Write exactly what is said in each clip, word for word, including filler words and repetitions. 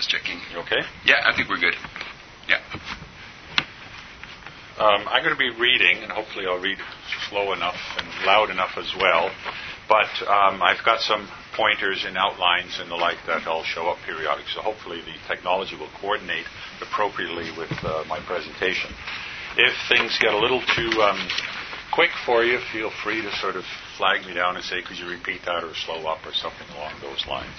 checking. You okay? Yeah, I think we're good. Yeah. Um, I'm going to be reading, and hopefully I'll read slow enough and loud enough as well. But um, I've got some pointers and outlines and the like that will show up periodically. So hopefully the technology will coordinate appropriately with uh, my presentation. If things get a little too um, quick for you, feel free to sort of flag me down and say, could you repeat that or slow up or something along those lines.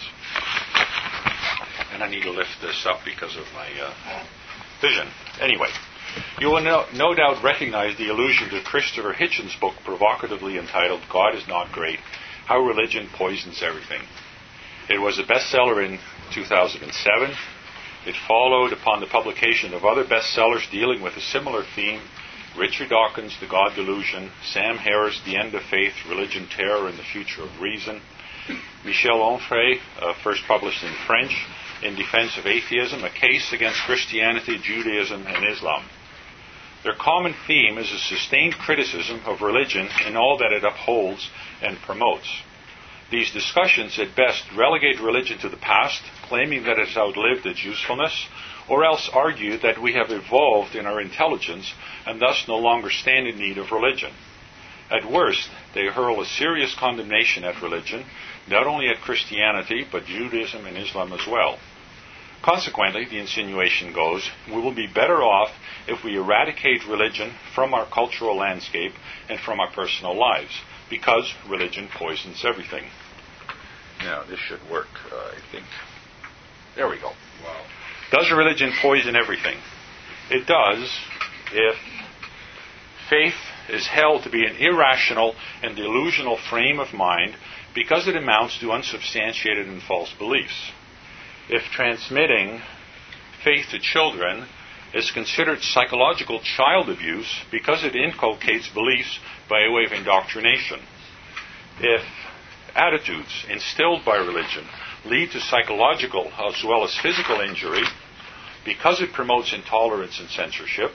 And I need to lift this up because of my uh, vision. Anyway, you will no, no doubt recognize the allusion to Christopher Hitchens' book provocatively entitled God is Not Great, How Religion Poisons Everything. It was a bestseller in two thousand seven. It followed upon the publication of other bestsellers dealing with a similar theme: Richard Dawkins' The God Delusion, Sam Harris' The End of Faith, Religion, Terror, and the Future of Reason, Michel Onfray, uh, first published in French, In Defense of Atheism, A Case Against Christianity, Judaism, and Islam. Their common theme is a sustained criticism of religion and all that it upholds and promotes. These discussions at best relegate religion to the past, claiming that it has outlived its usefulness, or else argue that we have evolved in our intelligence and thus no longer stand in need of religion. At worst, they hurl a serious condemnation at religion, not only at Christianity, but Judaism and Islam as well. Consequently, the insinuation goes, we will be better off if we eradicate religion from our cultural landscape and from our personal lives, because religion poisons everything. Now, this should work, uh, I think. There we go. Wow. Does religion poison everything? It does if faith is held to be an irrational and delusional frame of mind because it amounts to unsubstantiated and false beliefs. If transmitting faith to children is considered psychological child abuse because it inculcates beliefs by way of indoctrination. If attitudes instilled by religion lead to psychological as well as physical injury because it promotes intolerance and censorship.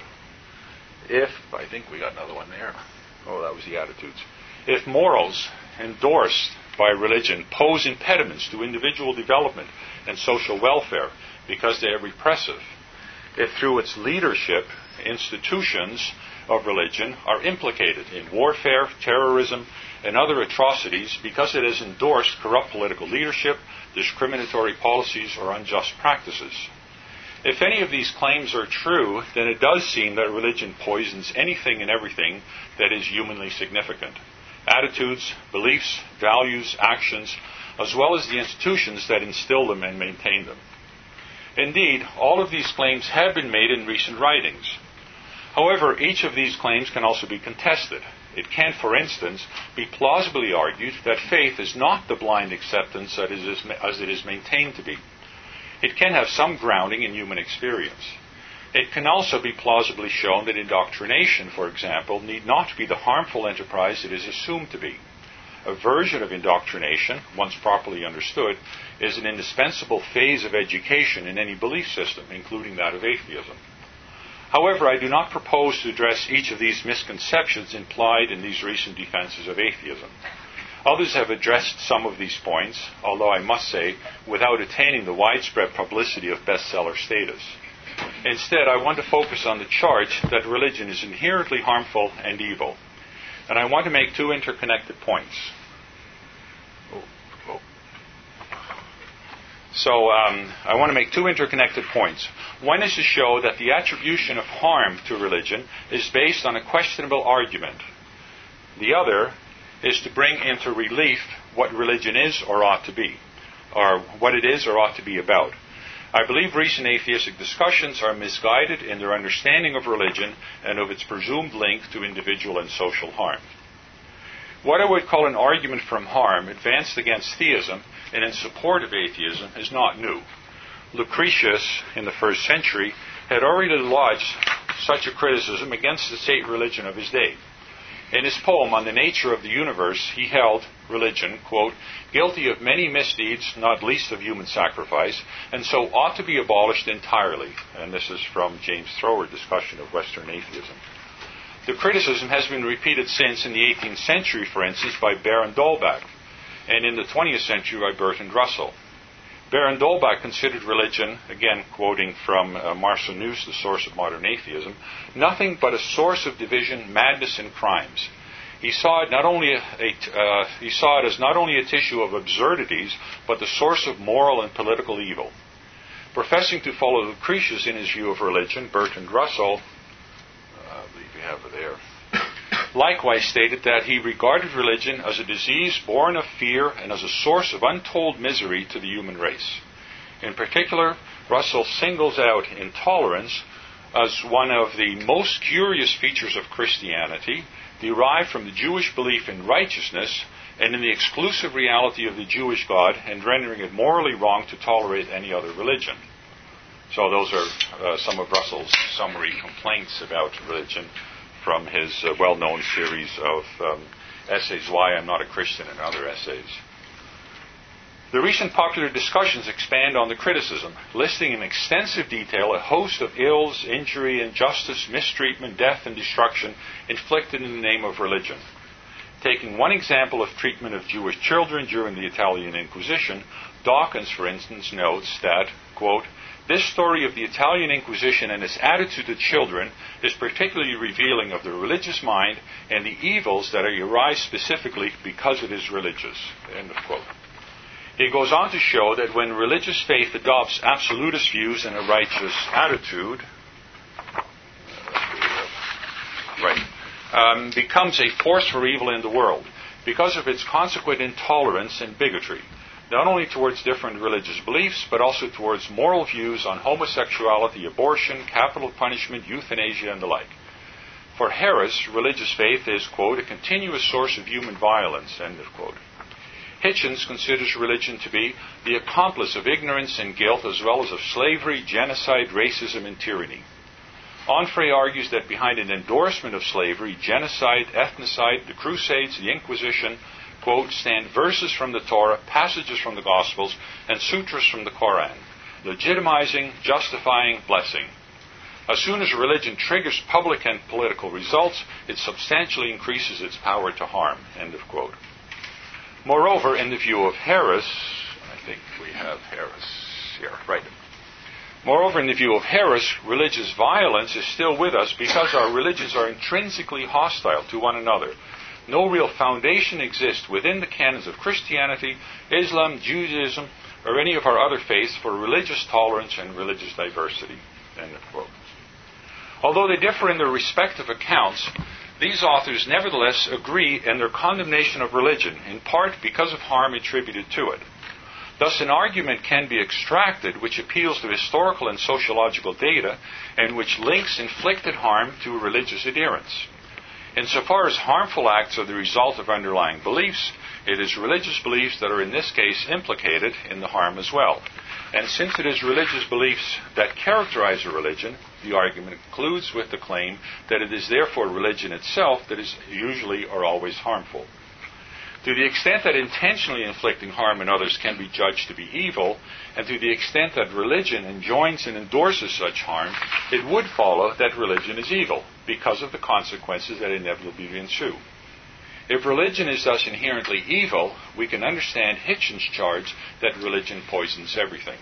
If, I think we got another one there. Oh, that was the attitudes. If morals endorsed by religion pose impediments to individual development and social welfare because they are repressive. If through its leadership, institutions of religion are implicated in warfare, terrorism, and other atrocities because it has endorsed corrupt political leadership, discriminatory policies, or unjust practices. If any of these claims are true, then it does seem that religion poisons anything and everything that is humanly significant. Attitudes, beliefs, values, actions, as well as the institutions that instill them and maintain them. Indeed, all of these claims have been made in recent writings. However, each of these claims can also be contested. It can, for instance, be plausibly argued that faith is not the blind acceptance that it is, as it is maintained to be. It can have some grounding in human experience. It can also be plausibly shown that indoctrination, for example, need not be the harmful enterprise it is assumed to be. A version of indoctrination, once properly understood, is an indispensable phase of education in any belief system, including that of atheism. However, I do not propose to address each of these misconceptions implied in these recent defenses of atheism. Others have addressed some of these points, although I must say, without attaining the widespread publicity of bestseller status. Instead, I want to focus on the charge that religion is inherently harmful and evil. And I want to make two interconnected points. Oh, oh. So um, I want to make two interconnected points. One is to show that the attribution of harm to religion is based on a questionable argument. The other is to bring into relief what religion is or ought to be, or what it is or ought to be about. I believe recent atheistic discussions are misguided in their understanding of religion and of its presumed link to individual and social harm. What I would call an argument from harm advanced against theism and in support of atheism is not new. Lucretius, in the first century, had already lodged such a criticism against the state religion of his day. In his poem on the nature of the universe, he held religion, quote, guilty of many misdeeds, not least of human sacrifice, and so ought to be abolished entirely. And this is from James Thrower, Discussion of Western Atheism. The criticism has been repeated since in the eighteenth century, for instance, by Baron d'Holbach, and in the twentieth century by Bertrand Russell. Baron Dolbach considered religion, again quoting from uh, Marcel Nuss, the source of modern atheism, nothing but a source of division, madness, and crimes. He saw it not only a, a uh, he saw it as not only a tissue of absurdities, but the source of moral and political evil. Professing to follow Lucretius in his view of religion, Bertrand Russell, uh, I believe you have it there, likewise stated that he regarded religion as a disease born of fear and as a source of untold misery to the human race. In particular, Russell singles out intolerance as one of the most curious features of Christianity, derived from the Jewish belief in righteousness and in the exclusive reality of the Jewish God, and rendering it morally wrong to tolerate any other religion. So those are uh, some of Russell's summary complaints about religion from his uh, well-known series of um, essays, Why I'm Not a Christian, and other essays. The recent popular discussions expand on the criticism, listing in extensive detail a host of ills, injury, injustice, mistreatment, death, and destruction inflicted in the name of religion. Taking one example of treatment of Jewish children during the Italian Inquisition, Dawkins, for instance, notes that, quote, this story of the Italian Inquisition and its attitude to children is particularly revealing of the religious mind and the evils that arise specifically because it is religious. End of quote. He goes on to show that when religious faith adopts absolutist views and a righteous attitude, right, um, becomes a force for evil in the world because of its consequent intolerance and bigotry, not only towards different religious beliefs, but also towards moral views on homosexuality, abortion, capital punishment, euthanasia, and the like. For Harris, religious faith is, quote, a continuous source of human violence, end of quote. Hitchens considers religion to be the accomplice of ignorance and guilt, as well as of slavery, genocide, racism, and tyranny. Onfray argues that behind an endorsement of slavery, genocide, ethnocide, the Crusades, the Inquisition, quote, stand verses from the Torah, passages from the Gospels, and sutras from the Koran, legitimizing, justifying, blessing. As soon as religion triggers public and political results, it substantially increases its power to harm, end of quote. Moreover, in the view of Harris, I think we have Harris here, right. Moreover, in the view of Harris, religious violence is still with us because our religions are intrinsically hostile to one another. No real foundation exists within the canons of Christianity, Islam, Judaism, or any of our other faiths for religious tolerance and religious diversity. End of quote. Although they differ in their respective accounts, these authors nevertheless agree in their condemnation of religion, in part because of harm attributed to it. Thus, an argument can be extracted which appeals to historical and sociological data and which links inflicted harm to religious adherence. Insofar as harmful acts are the result of underlying beliefs, it is religious beliefs that are in this case implicated in the harm as well. And since it is religious beliefs that characterize a religion, the argument concludes with the claim that it is therefore religion itself that is usually or always harmful. To the extent that intentionally inflicting harm in others can be judged to be evil, and to the extent that religion enjoins and endorses such harm, it would follow that religion is evil, because of the consequences that inevitably ensue. If religion is thus inherently evil, we can understand Hitchens' charge that religion poisons everything.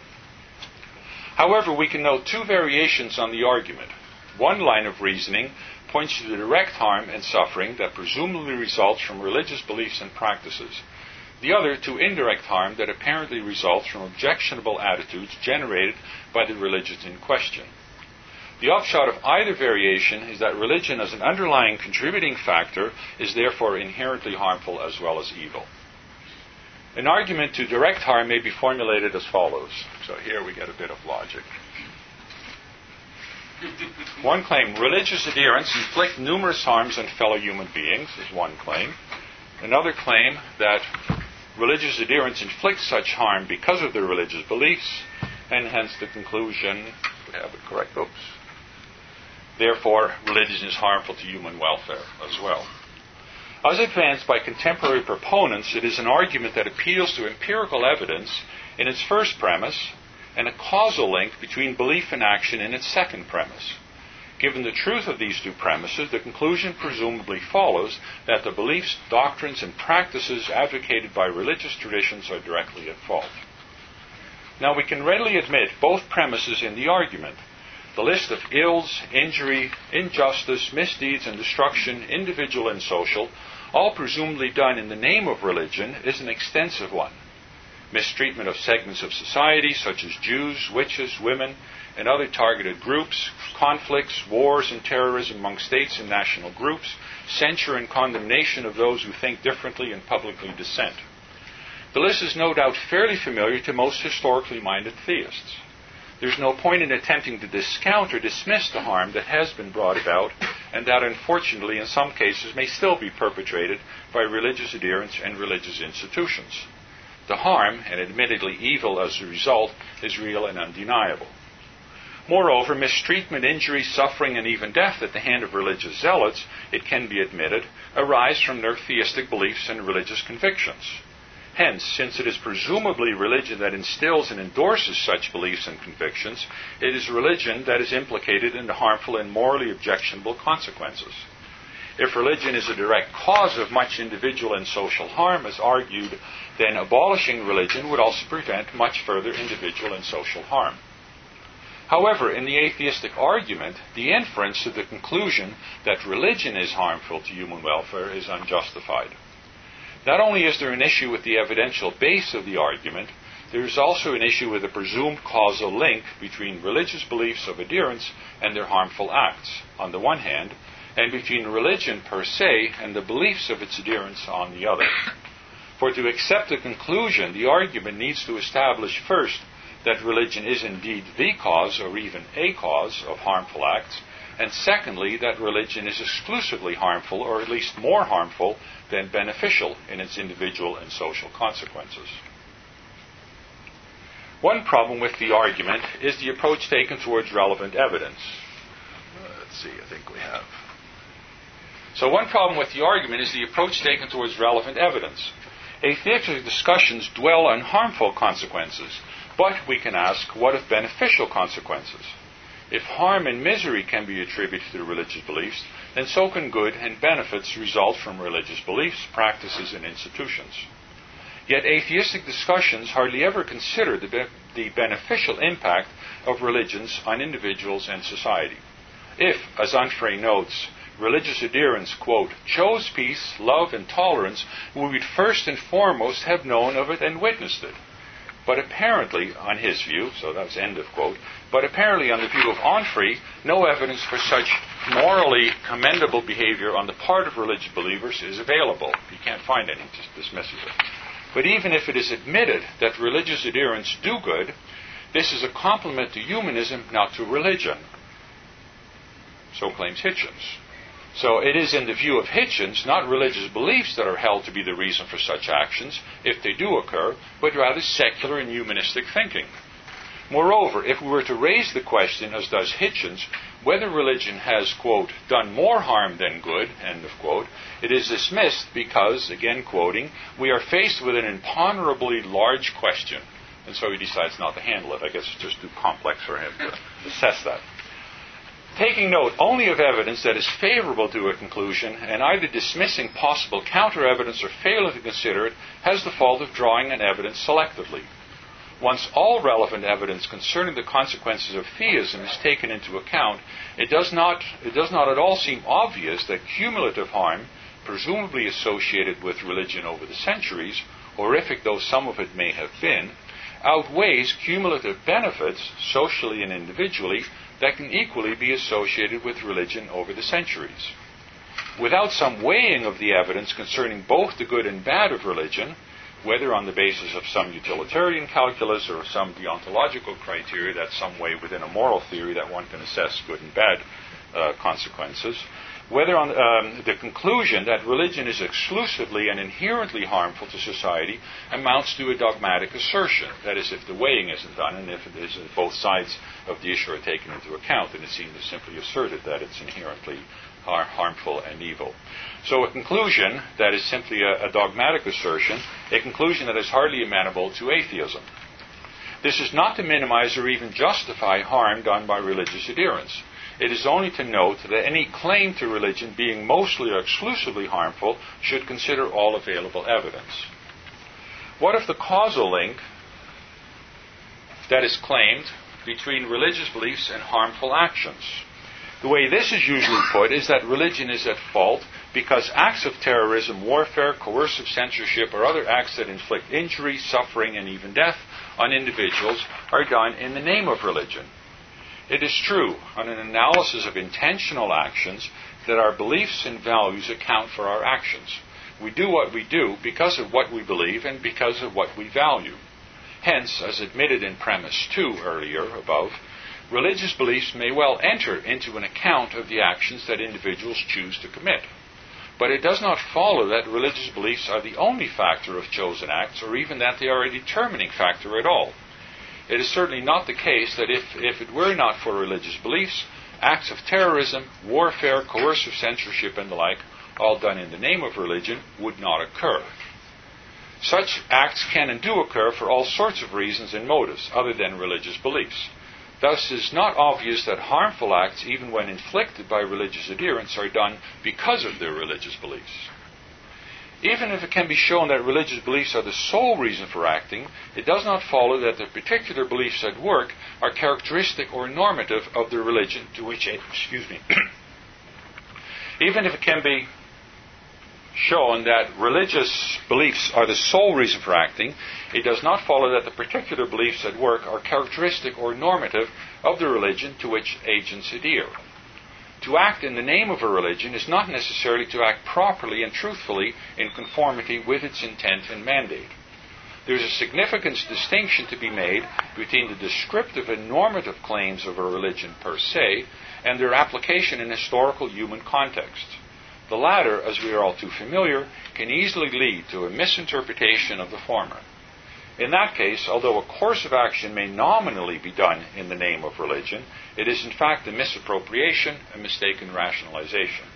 However, we can note two variations on the argument. One line of reasoning points to the direct harm and suffering that presumably results from religious beliefs and practices. The other to indirect harm that apparently results from objectionable attitudes generated by the religions in question. The upshot of either variation is that religion as an underlying contributing factor is therefore inherently harmful as well as evil. An argument to direct harm may be formulated as follows. So here we get a bit of logic. One claim, religious adherents inflict numerous harms on fellow human beings, is one claim. Another claim that religious adherents inflict such harm because of their religious beliefs, and hence the conclusion, we have it correct, oops. Therefore, religion is harmful to human welfare as well. As advanced by contemporary proponents, it is an argument that appeals to empirical evidence in its first premise, and a causal link between belief and action in its second premise. Given the truth of these two premises, the conclusion presumably follows that the beliefs, doctrines, and practices advocated by religious traditions are directly at fault. Now we can readily admit both premises in the argument. The list of ills, injury, injustice, misdeeds, and destruction, individual and social, all presumably done in the name of religion, is an extensive one. Mistreatment of segments of society, such as Jews, witches, women, and other targeted groups, conflicts, wars, and terrorism among states and national groups, censure and condemnation of those who think differently and publicly dissent. The list is no doubt fairly familiar to most historically minded theists. There's no point in attempting to discount or dismiss the harm that has been brought about, and that unfortunately in some cases may still be perpetrated by religious adherents and religious institutions. The harm, and admittedly evil as a result, is real and undeniable. Moreover, mistreatment, injury, suffering, and even death at the hand of religious zealots, it can be admitted, arise from their theistic beliefs and religious convictions. Hence, since it is presumably religion that instills and endorses such beliefs and convictions, it is religion that is implicated in the harmful and morally objectionable consequences. If religion is a direct cause of much individual and social harm, as argued, then abolishing religion would also prevent much further individual and social harm. However, in the atheistic argument, the inference to the conclusion that religion is harmful to human welfare is unjustified. Not only is there an issue with the evidential base of the argument, there is also an issue with the presumed causal link between religious beliefs of adherents and their harmful acts, on the one hand, and between religion per se and the beliefs of its adherents on the other. For to accept the conclusion, the argument needs to establish first that religion is indeed the cause or even a cause of harmful acts, and secondly, that religion is exclusively harmful, or at least more harmful than beneficial in its individual and social consequences. One problem with the argument is the approach taken towards relevant evidence. Uh, let's see, I think we have. So one problem with the argument is the approach taken towards relevant evidence. Atheistic discussions dwell on harmful consequences, but we can ask, what of beneficial consequences? If harm and misery can be attributed to religious beliefs, then so can good and benefits result from religious beliefs, practices, and institutions. Yet atheistic discussions hardly ever consider the, be- the beneficial impact of religions on individuals and society. If, as Onfray notes, religious adherents, quote, chose peace, love, and tolerance, we would first and foremost have known of it and witnessed it. But apparently, on his view, so that's end of quote, but apparently on the view of Onfray, no evidence for such morally commendable behavior on the part of religious believers is available. He can't find any, just dismisses it. But even if it is admitted that religious adherents do good, this is a compliment to humanism, not to religion. So claims Hitchens. So it is in the view of Hitchens, not religious beliefs that are held to be the reason for such actions, if they do occur, but rather secular and humanistic thinking. Moreover, if we were to raise the question, as does Hitchens, whether religion has, quote, done more harm than good, end of quote, it is dismissed because, again quoting, we are faced with an imponderably large question. And so he decides not to handle it. I guess it's just too complex for him to assess that. Taking note only of evidence that is favorable to a conclusion, and either dismissing possible counter-evidence or failing to consider it, has the fault of drawing on evidence selectively. Once all relevant evidence concerning the consequences of theism is taken into account, it does not, it does not at all seem obvious that cumulative harm, presumably associated with religion over the centuries, horrific though some of it may have been, outweighs cumulative benefits, socially and individually, that can equally be associated with religion over the centuries. Without some weighing of the evidence concerning both the good and bad of religion, whether on the basis of some utilitarian calculus or some deontological criteria that's some way within a moral theory that one can assess good and bad uh, consequences, whether on um, the conclusion that religion is exclusively and inherently harmful to society amounts to a dogmatic assertion. That is, if the weighing isn't done and if it is if both sides of the issue are taken into account, then it seems to simply asserted that it's inherently har- harmful and evil. So a conclusion that is simply a, a dogmatic assertion, a conclusion that is hardly amenable to atheism. This is not to minimize or even justify harm done by religious adherents. It is only to note that any claim to religion being mostly or exclusively harmful should consider all available evidence. What if the causal link that is claimed between religious beliefs and harmful actions. The way this is usually put is that religion is at fault because acts of terrorism, warfare, coercive censorship, or other acts that inflict injury, suffering, and even death on individuals are done in the name of religion. It is true, on an analysis of intentional actions, that our beliefs and values account for our actions. We do what we do because of what we believe and because of what we value. Hence, as admitted in premise two earlier above, religious beliefs may well enter into an account of the actions that individuals choose to commit. But it does not follow that religious beliefs are the only factor of chosen acts, or even that they are a determining factor at all. It is certainly not the case that if, if it were not for religious beliefs, acts of terrorism, warfare, coercive censorship, and the like, all done in the name of religion, would not occur. Such acts can and do occur for all sorts of reasons and motives other than religious beliefs. Thus, it is not obvious that harmful acts, even when inflicted by religious adherents, are done because of their religious beliefs. Even if it can be shown that religious beliefs are the sole reason for acting, it does not follow that the particular beliefs at work are characteristic or normative of the religion to which it, excuse me. Even if it can be shown that religious beliefs are the sole reason for acting, it does not follow that the particular beliefs at work are characteristic or normative of the religion to which agents adhere. To act in the name of a religion is not necessarily to act properly and truthfully in conformity with its intent and mandate. There is a significant distinction to be made between the descriptive and normative claims of a religion per se and their application in historical human context. The latter, as we are all too familiar, can easily lead to a misinterpretation of the former. In that case, although a course of action may nominally be done in the name of religion, it is in fact a misappropriation, a mistaken rationalization.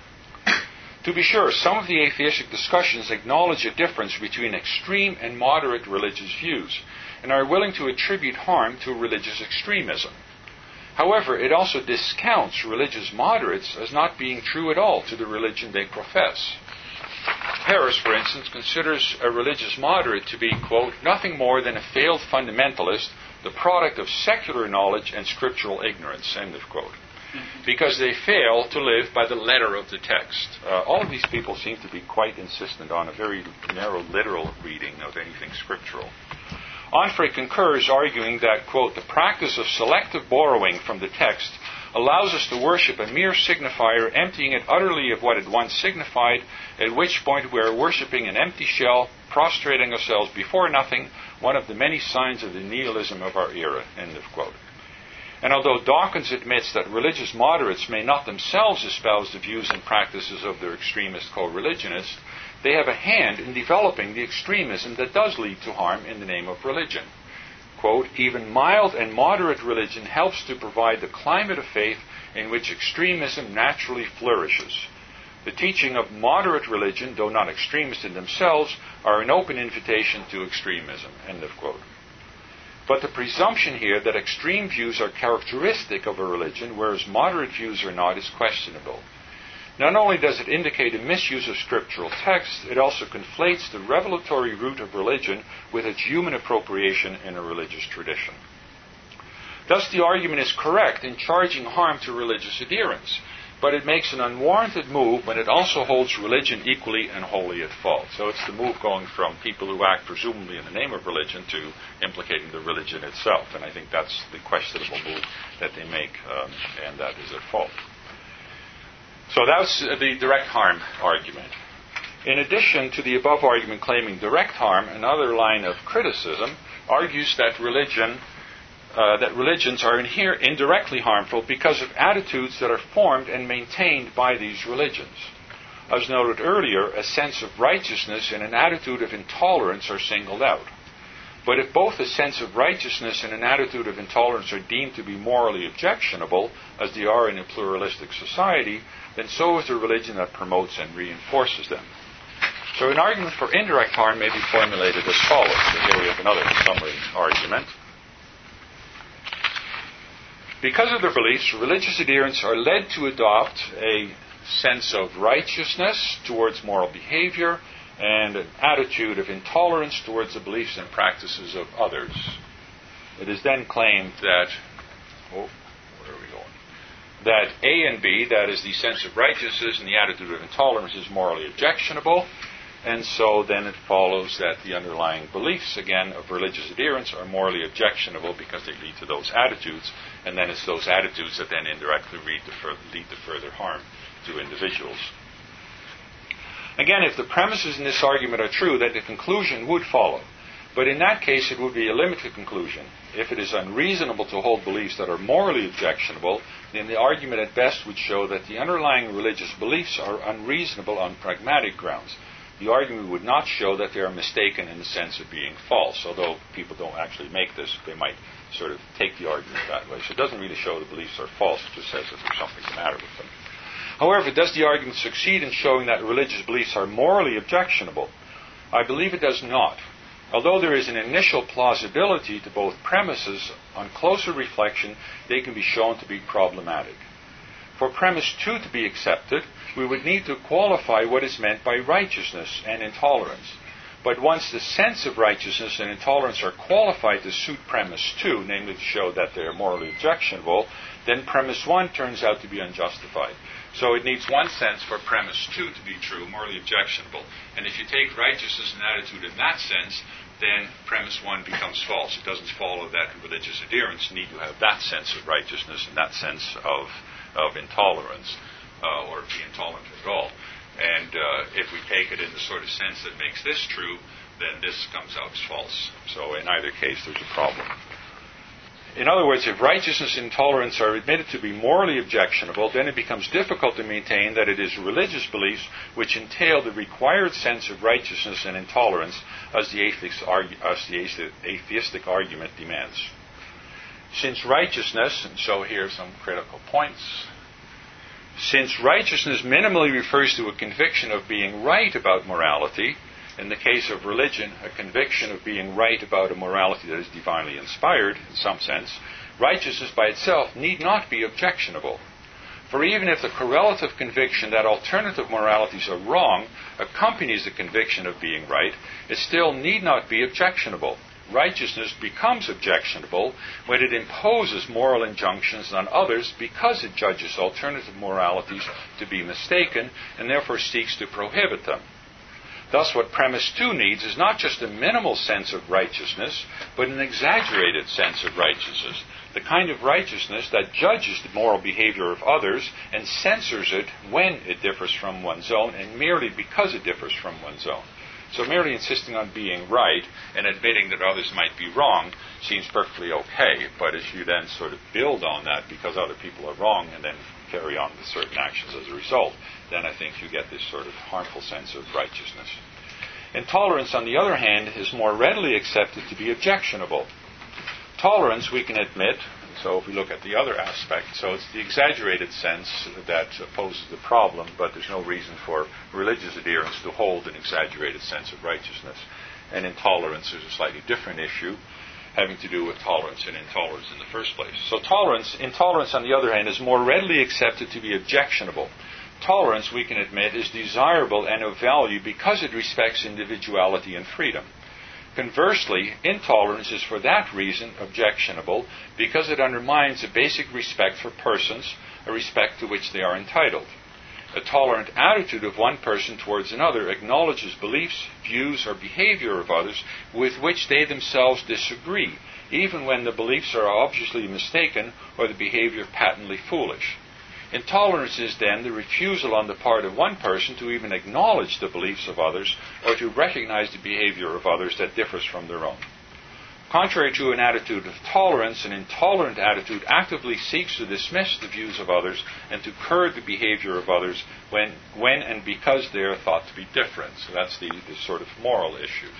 To be sure, some of the atheistic discussions acknowledge a difference between extreme and moderate religious views, and are willing to attribute harm to religious extremism. However, it also discounts religious moderates as not being true at all to the religion they profess. Harris, for instance, considers a religious moderate to be, quote, nothing more than a failed fundamentalist, the product of secular knowledge and scriptural ignorance, end of quote, because they fail to live by the letter of the text. Uh, all of these people seem to be quite insistent on a very narrow literal reading of anything scriptural. Onfray concurs, arguing that, quote, the practice of selective borrowing from the text allows us to worship a mere signifier, emptying it utterly of what it once signified, at which point we are worshipping an empty shell, prostrating ourselves before nothing, one of the many signs of the nihilism of our era, end of quote. And although Dawkins admits that religious moderates may not themselves espouse the views and practices of their extremist co-religionists, they have a hand in developing the extremism that does lead to harm in the name of religion. Quote, even mild and moderate religion helps to provide the climate of faith in which extremism naturally flourishes. The teaching of moderate religion, though not extremist in themselves, are an open invitation to extremism, end of quote. But the presumption here that extreme views are characteristic of a religion, whereas moderate views are not, is questionable. Not only does it indicate a misuse of scriptural text, it also conflates the revelatory root of religion with its human appropriation in a religious tradition. Thus, the argument is correct in charging harm to religious adherents, but it makes an unwarranted move when it also holds religion equally and wholly at fault. So it's the move going from people who act presumably in the name of religion to implicating the religion itself. And I think that's the questionable move that they make, um, and that is at fault. So that's the direct harm argument. In addition to the above argument claiming direct harm, another line of criticism argues that religion, uh, that religions are inher- indirectly harmful because of attitudes that are formed and maintained by these religions. As noted earlier, a sense of righteousness and an attitude of intolerance are singled out. But if both a sense of righteousness and an attitude of intolerance are deemed to be morally objectionable, as they are in a pluralistic society, then so is the religion that promotes and reinforces them. So an argument for indirect harm may be formulated as follows. So here we have another summary argument. Because of their beliefs, religious adherents are led to adopt a sense of righteousness towards moral behavior and an attitude of intolerance towards the beliefs and practices of others. it is then claimed that, oh, where are we going? That A and B, that is the sense of righteousness and the attitude of intolerance, is morally objectionable. And so then it follows that the underlying beliefs, again, of religious adherence are morally objectionable because they lead to those attitudes. And then it's those attitudes that then indirectly lead to, fur- lead to further harm to individuals. Again, if the premises in this argument are true, then the conclusion would follow. But in that case, it would be a limited conclusion. If it is unreasonable to hold beliefs that are morally objectionable, then the argument at best would show that the underlying religious beliefs are unreasonable on pragmatic grounds. The argument would not show that they are mistaken in the sense of being false, although people don't actually make this. They might sort of take the argument that way. So it doesn't really show the beliefs are false. It just says that there's something the matter with them. However, does the argument succeed in showing that religious beliefs are morally objectionable? I believe it does not. Although there is an initial plausibility to both premises, on closer reflection, they can be shown to be problematic. For premise two to be accepted, we would need to qualify what is meant by righteousness and intolerance. But once the sense of righteousness and intolerance are qualified to suit premise two, namely to show that they are morally objectionable, then premise one turns out to be unjustified. So it needs one sense for premise two to be true, morally objectionable. And if you take righteousness and attitude in that sense, then premise one becomes false. It doesn't follow that religious adherents need to have that sense of righteousness and that sense of, of intolerance, uh, or be intolerant at all. And uh, if we take it in the sort of sense that makes this true, then this comes out as false. So in either case, there's a problem. In other words, if righteousness and intolerance are admitted to be morally objectionable, then it becomes difficult to maintain that it is religious beliefs which entail the required sense of righteousness and intolerance as the atheistic, argu- as the atheistic argument demands. Since righteousness, and so here are some critical points, since righteousness minimally refers to a conviction of being right about morality, in the case of religion, a conviction of being right about a morality that is divinely inspired, in some sense, righteousness by itself need not be objectionable. For even if the correlative conviction that alternative moralities are wrong accompanies the conviction of being right, it still need not be objectionable. Righteousness becomes objectionable when it imposes moral injunctions on others because it judges alternative moralities to be mistaken and therefore seeks to prohibit them. Thus, what premise two needs is not just a minimal sense of righteousness, but an exaggerated sense of righteousness, the kind of righteousness that judges the moral behavior of others and censors it when it differs from one's own and merely because it differs from one's own. So merely insisting on being right and admitting that others might be wrong seems perfectly okay, but if you then sort of build on that because other people are wrong and then carry on with certain actions as a result, then I think you get this sort of harmful sense of righteousness. Intolerance, on the other hand, is more readily accepted to be objectionable. Tolerance, we can admit, so if we look at the other aspect, so it's the exaggerated sense that poses the problem, but there's no reason for religious adherents to hold an exaggerated sense of righteousness. And intolerance is a slightly different issue, having to do with tolerance and intolerance in the first place. So tolerance, intolerance, on the other hand, is more readily accepted to be objectionable. Tolerance, we can admit, is desirable and of value because it respects individuality and freedom. Conversely, intolerance is for that reason objectionable because it undermines a basic respect for persons, a respect to which they are entitled. A tolerant attitude of one person towards another acknowledges beliefs, views, or behavior of others with which they themselves disagree, even when the beliefs are obviously mistaken or the behavior patently foolish. Intolerance is then the refusal on the part of one person to even acknowledge the beliefs of others or to recognize the behavior of others that differs from their own. Contrary to an attitude of tolerance, an intolerant attitude actively seeks to dismiss the views of others and to curb the behavior of others when, when and because they are thought to be different. So that's the, the sort of moral issue.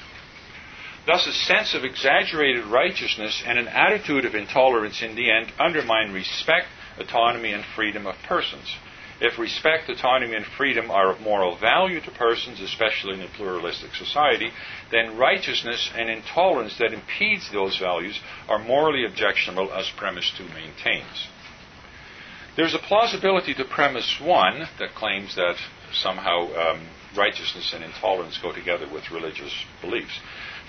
Thus, a sense of exaggerated righteousness and an attitude of intolerance in the end undermine respect, autonomy, and freedom of persons. If respect, autonomy, and freedom are of moral value to persons, especially in a pluralistic society, then righteousness and intolerance that impedes those values are morally objectionable, as premise two maintains. There's a plausibility to premise one that claims that somehow um, righteousness and intolerance go together with religious beliefs.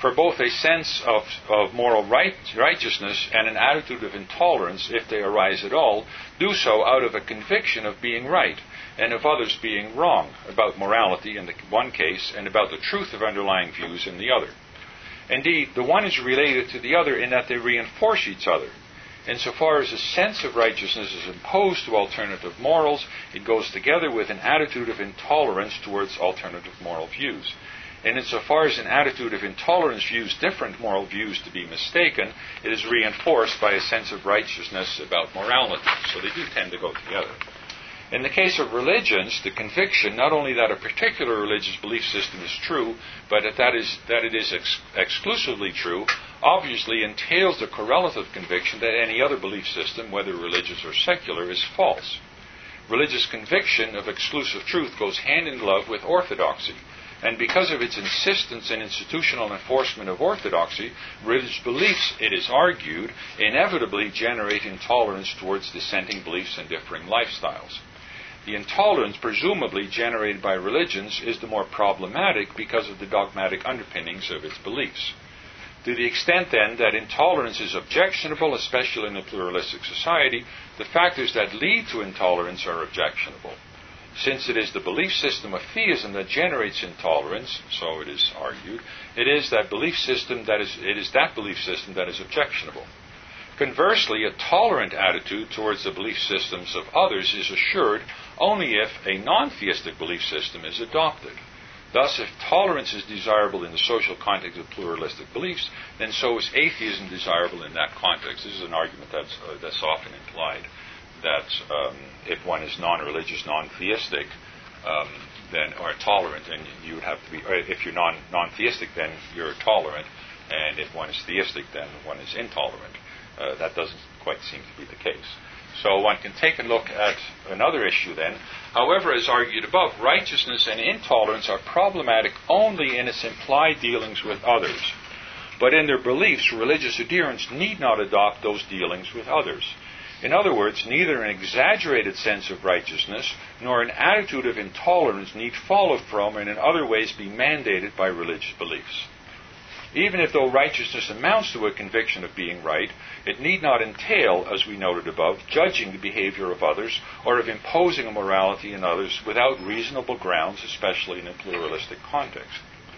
for both a sense of, of moral right, righteousness and an attitude of intolerance, if they arise at all, do so out of a conviction of being right and of others being wrong about morality in the one case and about the truth of underlying views in the other. Indeed, the one is related to the other in that they reinforce each other. Insofar as a sense of righteousness is imposed to alternative morals, it goes together with an attitude of intolerance towards alternative moral views. And insofar as an attitude of intolerance views different moral views to be mistaken, it is reinforced by a sense of righteousness about morality. So they do tend to go together. In the case of religions, the conviction not only that a particular religious belief system is true, but that, that, is, that it is ex- exclusively true, obviously entails the correlative conviction that any other belief system, whether religious or secular, is false. Religious conviction of exclusive truth goes hand in glove with orthodoxy, and because of its insistence in institutional enforcement of orthodoxy, religious beliefs, it is argued, inevitably generate intolerance towards dissenting beliefs and differing lifestyles. The intolerance presumably generated by religions is the more problematic because of the dogmatic underpinnings of its beliefs. To the extent, then, that intolerance is objectionable, especially in a pluralistic society, the factors that lead to intolerance are objectionable. Since it is the belief system of theism that generates intolerance, so it is argued, it is that belief system that is it is that belief system that is objectionable. Conversely, a tolerant attitude towards the belief systems of others is assured only if a non-theistic belief system is adopted. Thus, if tolerance is desirable in the social context of pluralistic beliefs, then so is atheism desirable in that context. This is an argument that's, uh, that's often implied, that um, if one is non-religious, non-theistic, um, then or tolerant, then you would have to be. Or if you're non non-theistic, then you're tolerant, and if one is theistic, then one is intolerant. Uh, that doesn't quite seem to be the case. So one can take a look at another issue then. However, as argued above, righteousness and intolerance are problematic only in its implied dealings with others. But in their beliefs, religious adherents need not adopt those dealings with others. In other words, neither an exaggerated sense of righteousness nor an attitude of intolerance need follow from and in other ways be mandated by religious beliefs. Even if though righteousness amounts to a conviction of being right, it need not entail, as we noted above, judging the behavior of others or of imposing a morality in others without reasonable grounds, especially in a pluralistic context.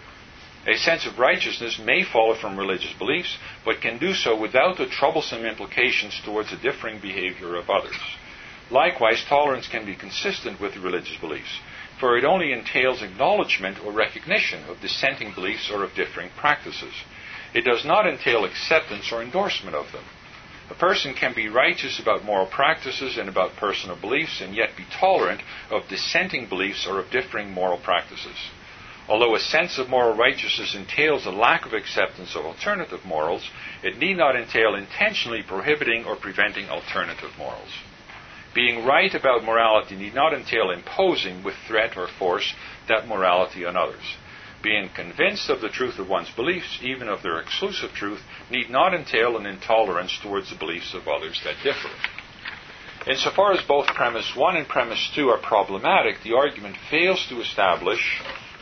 A sense of righteousness may follow from religious beliefs, but can do so without the troublesome implications towards the differing behavior of others. Likewise, tolerance can be consistent with religious beliefs, for it only entails acknowledgement or recognition of dissenting beliefs or of differing practices. It does not entail acceptance or endorsement of them. A person can be righteous about moral practices and about personal beliefs and yet be tolerant of dissenting beliefs or of differing moral practices. Although a sense of moral righteousness entails a lack of acceptance of alternative morals, it need not entail intentionally prohibiting or preventing alternative morals. Being right about morality need not entail imposing with threat or force that morality on others. Being convinced of the truth of one's beliefs, even of their exclusive truth, need not entail an intolerance towards the beliefs of others that differ. Insofar as both premise one and premise two are problematic, the argument fails to establish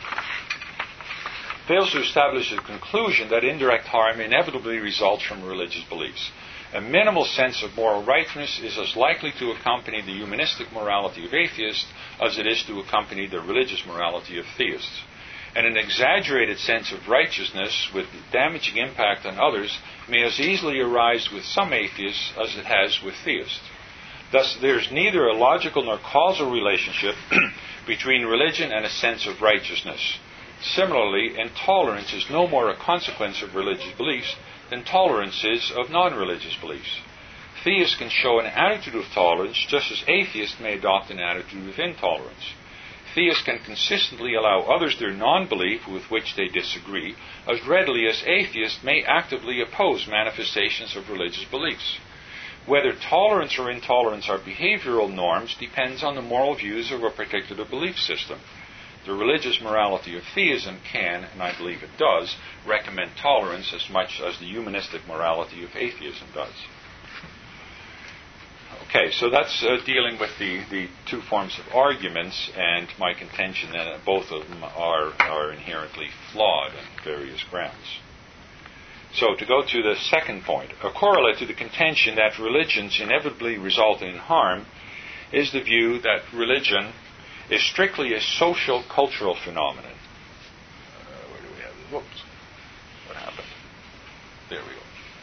fails to establish the conclusion that indirect harm inevitably results from religious beliefs. A minimal sense of moral rightness is as likely to accompany the humanistic morality of atheists as it is to accompany the religious morality of theists. And an exaggerated sense of righteousness with damaging impact on others may as easily arise with some atheists as it has with theists. Thus, there is neither a logical nor causal relationship between religion and a sense of righteousness. Similarly, intolerance is no more a consequence of religious beliefs than tolerance is of non-religious beliefs. Theists can show an attitude of tolerance just as atheists may adopt an attitude of intolerance. Theists can consistently allow others their non-belief with which they disagree as readily as atheists may actively oppose manifestations of religious beliefs. Whether tolerance or intolerance are behavioral norms depends on the moral views of a particular belief system. The religious morality of theism can, and I believe it does, recommend tolerance as much as the humanistic morality of atheism does. Okay, so that's uh, dealing with the, the two forms of arguments, and my contention that both of them are, are inherently flawed on various grounds. So to go to the second point, a correlate to the contention that religions inevitably result in harm is the view that religion is strictly a social cultural phenomenon. Uh, where do we have this? Whoops. What happened? There we go.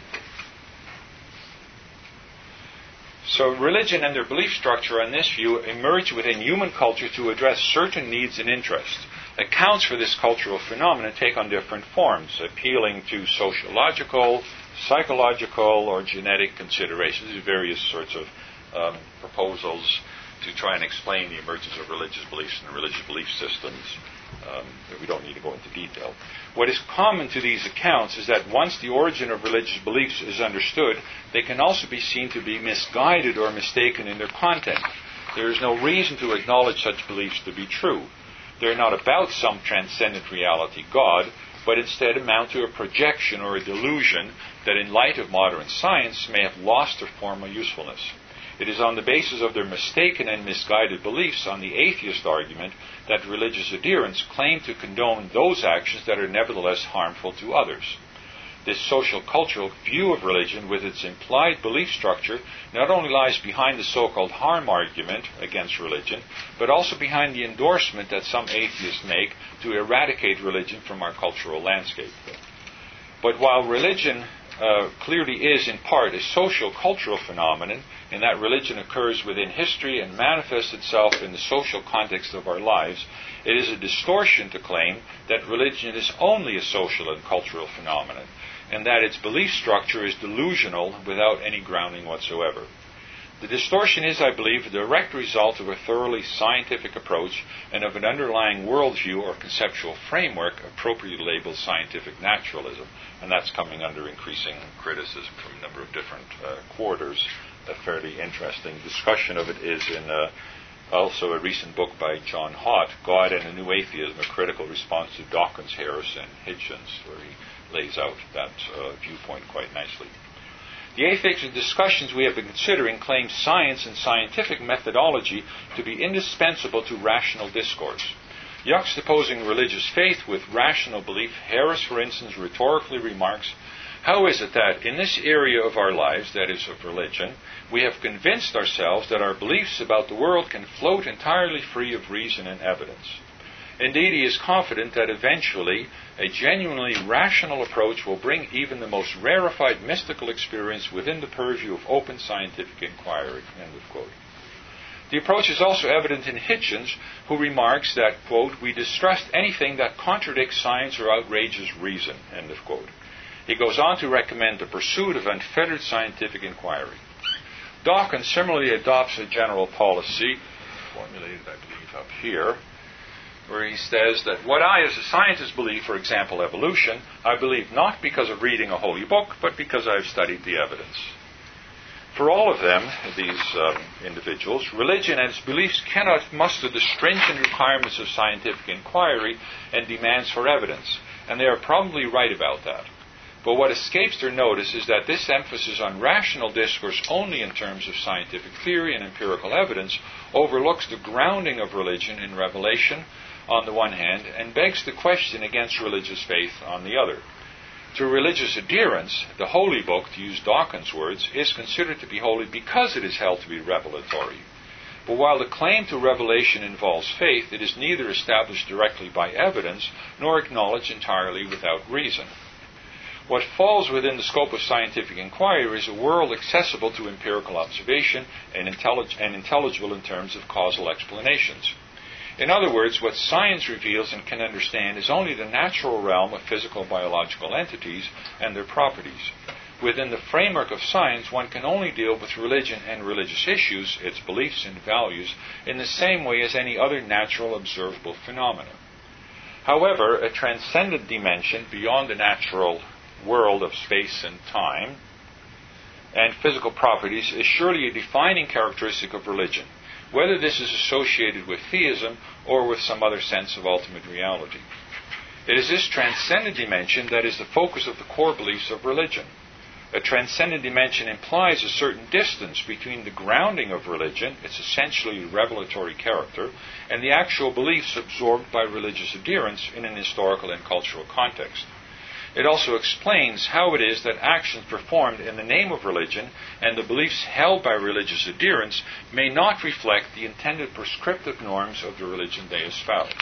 So religion and their belief structure on this view emerge within human culture to address certain needs and interests. Accounts for this cultural phenomenon take on different forms, appealing to sociological, psychological, or genetic considerations. There's various sorts of um, proposals to try and explain the emergence of religious beliefs and religious belief systems. Um, we don't need to go into detail. What is common to these accounts is that once the origin of religious beliefs is understood, they can also be seen to be misguided or mistaken in their content. There is no reason to acknowledge such beliefs to be true. They're not about some transcendent reality, God, but instead amount to a projection or a delusion that in light of modern science may have lost their former usefulness. It is on the basis of their mistaken and misguided beliefs on the atheist argument that religious adherents claim to condone those actions that are nevertheless harmful to others. This social-cultural view of religion with its implied belief structure not only lies behind the so-called harm argument against religion, but also behind the endorsement that some atheists make to eradicate religion from our cultural landscape. But while religion uh, clearly is in part a social-cultural phenomenon, in that religion occurs within history and manifests itself in the social context of our lives, it is a distortion to claim that religion is only a social and cultural phenomenon, and that its belief structure is delusional without any grounding whatsoever. The distortion is, I believe, a direct result of a thoroughly scientific approach and of an underlying worldview or conceptual framework appropriately labeled scientific naturalism, and that's coming under increasing criticism from a number of different uh, quarters. A fairly interesting discussion of it is in uh, also a recent book by John Hott, God and a New Atheism, a critical response to Dawkins, Harris, and Hitchens, where he lays out that uh, viewpoint quite nicely. The atheistic discussions we have been considering claim science and scientific methodology to be indispensable to rational discourse. Juxtaposing religious faith with rational belief, Harris, for instance, rhetorically remarks, "How is it that in this area of our lives, that is of religion, we have convinced ourselves that our beliefs about the world can float entirely free of reason and evidence? Indeed, he is confident that eventually a genuinely rational approach will bring even the most rarefied mystical experience within the purview of open scientific inquiry." End of quote. The approach is also evident in Hitchens, who remarks that, quote, "we distrust anything that contradicts science or outrages reason." End of quote. He goes on to recommend the pursuit of unfettered scientific inquiry. Dawkins similarly adopts a general policy, formulated, I believe, up here, where he says that what I as a scientist believe, for example, evolution, I believe not because of reading a holy book, but because I've studied the evidence. For all of them, these um, individuals, religion and its beliefs cannot muster the stringent requirements of scientific inquiry and demands for evidence, and they are probably right about that. But what escapes their notice is that this emphasis on rational discourse only in terms of scientific theory and empirical evidence overlooks the grounding of religion in revelation on the one hand and begs the question against religious faith on the other. To religious adherents, the holy book, to use Dawkins' words, is considered to be holy because it is held to be revelatory. But while the claim to revelation involves faith, it is neither established directly by evidence nor acknowledged entirely without reason. What falls within the scope of scientific inquiry is a world accessible to empirical observation and, intellig- and intelligible in terms of causal explanations. In other words, what science reveals and can understand is only the natural realm of physical biological entities and their properties. Within the framework of science, one can only deal with religion and religious issues, its beliefs and values, in the same way as any other natural observable phenomena. However, a transcendent dimension beyond the natural world of space and time and physical properties is surely a defining characteristic of religion, whether this is associated with theism or with some other sense of ultimate reality. It is this transcendent dimension that is the focus of the core beliefs of religion. A transcendent dimension implies a certain distance between the grounding of religion, its essentially revelatory character, and the actual beliefs absorbed by religious adherents in an historical and cultural context. It also explains how it is that actions performed in the name of religion and the beliefs held by religious adherents may not reflect the intended prescriptive norms of the religion they espouse.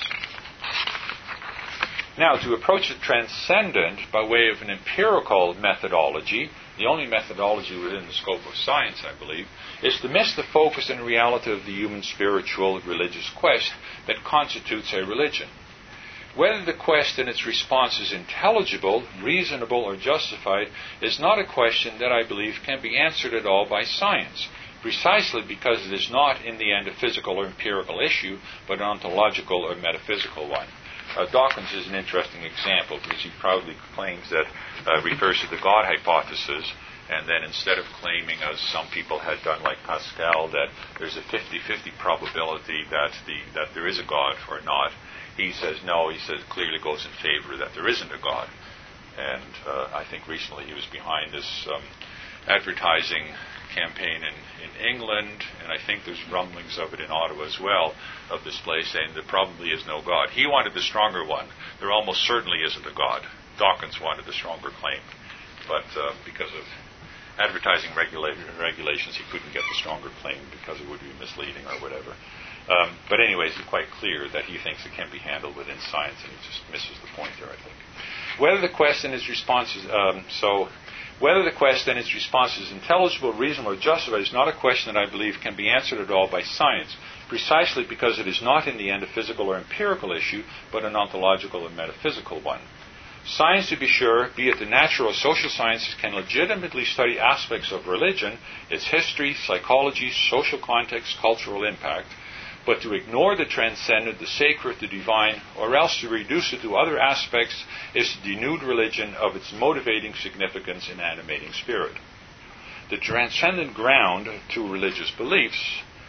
Now, to approach the transcendent by way of an empirical methodology, the only methodology within the scope of science, I believe, is to miss the focus and reality of the human spiritual religious quest that constitutes a religion. Whether the quest and its response is intelligible, reasonable, or justified is not a question that I believe can be answered at all by science, precisely because it is not in the end a physical or empirical issue, but an ontological or metaphysical one. Uh, Dawkins is an interesting example because he proudly claims that, uh, refers to the God hypothesis, and then instead of claiming, as some people had done like Pascal, that there's a fifty-fifty probability that the that there is a God or not, he says no, he says it clearly goes in favor that there isn't a God. And uh, I think recently he was behind this um, advertising campaign in, in England, and I think there's rumblings of it in Ottawa as well, of this place saying there probably is no God. He wanted the stronger one. There almost certainly isn't a God. Dawkins wanted the stronger claim. But uh, because of advertising regula- regulations, he couldn't get the stronger claim because it would be misleading or whatever. Um, but anyways, it's quite clear that he thinks it can be handled within science, and he just misses the point there, I think. Whether the quest and its response is, um, so, whether the quest and its response is intelligible, reasonable, or justified is not a question that I believe can be answered at all by science, precisely because it is not in the end a physical or empirical issue, but an ontological or metaphysical one. Science, to be sure, be it the natural or social sciences, can legitimately study aspects of religion, its history, psychology, social context, cultural impact, but to ignore the transcendent, the sacred, the divine, or else to reduce it to other aspects is to denude religion of its motivating significance and animating spirit. The transcendent ground to religious beliefs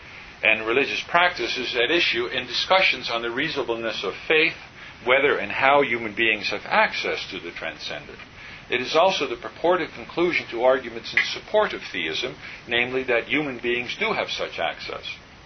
and religious practice is at issue in discussions on the reasonableness of faith, whether and how human beings have access to the transcendent. It is also the purported conclusion to arguments in support of theism, namely that human beings do have such access.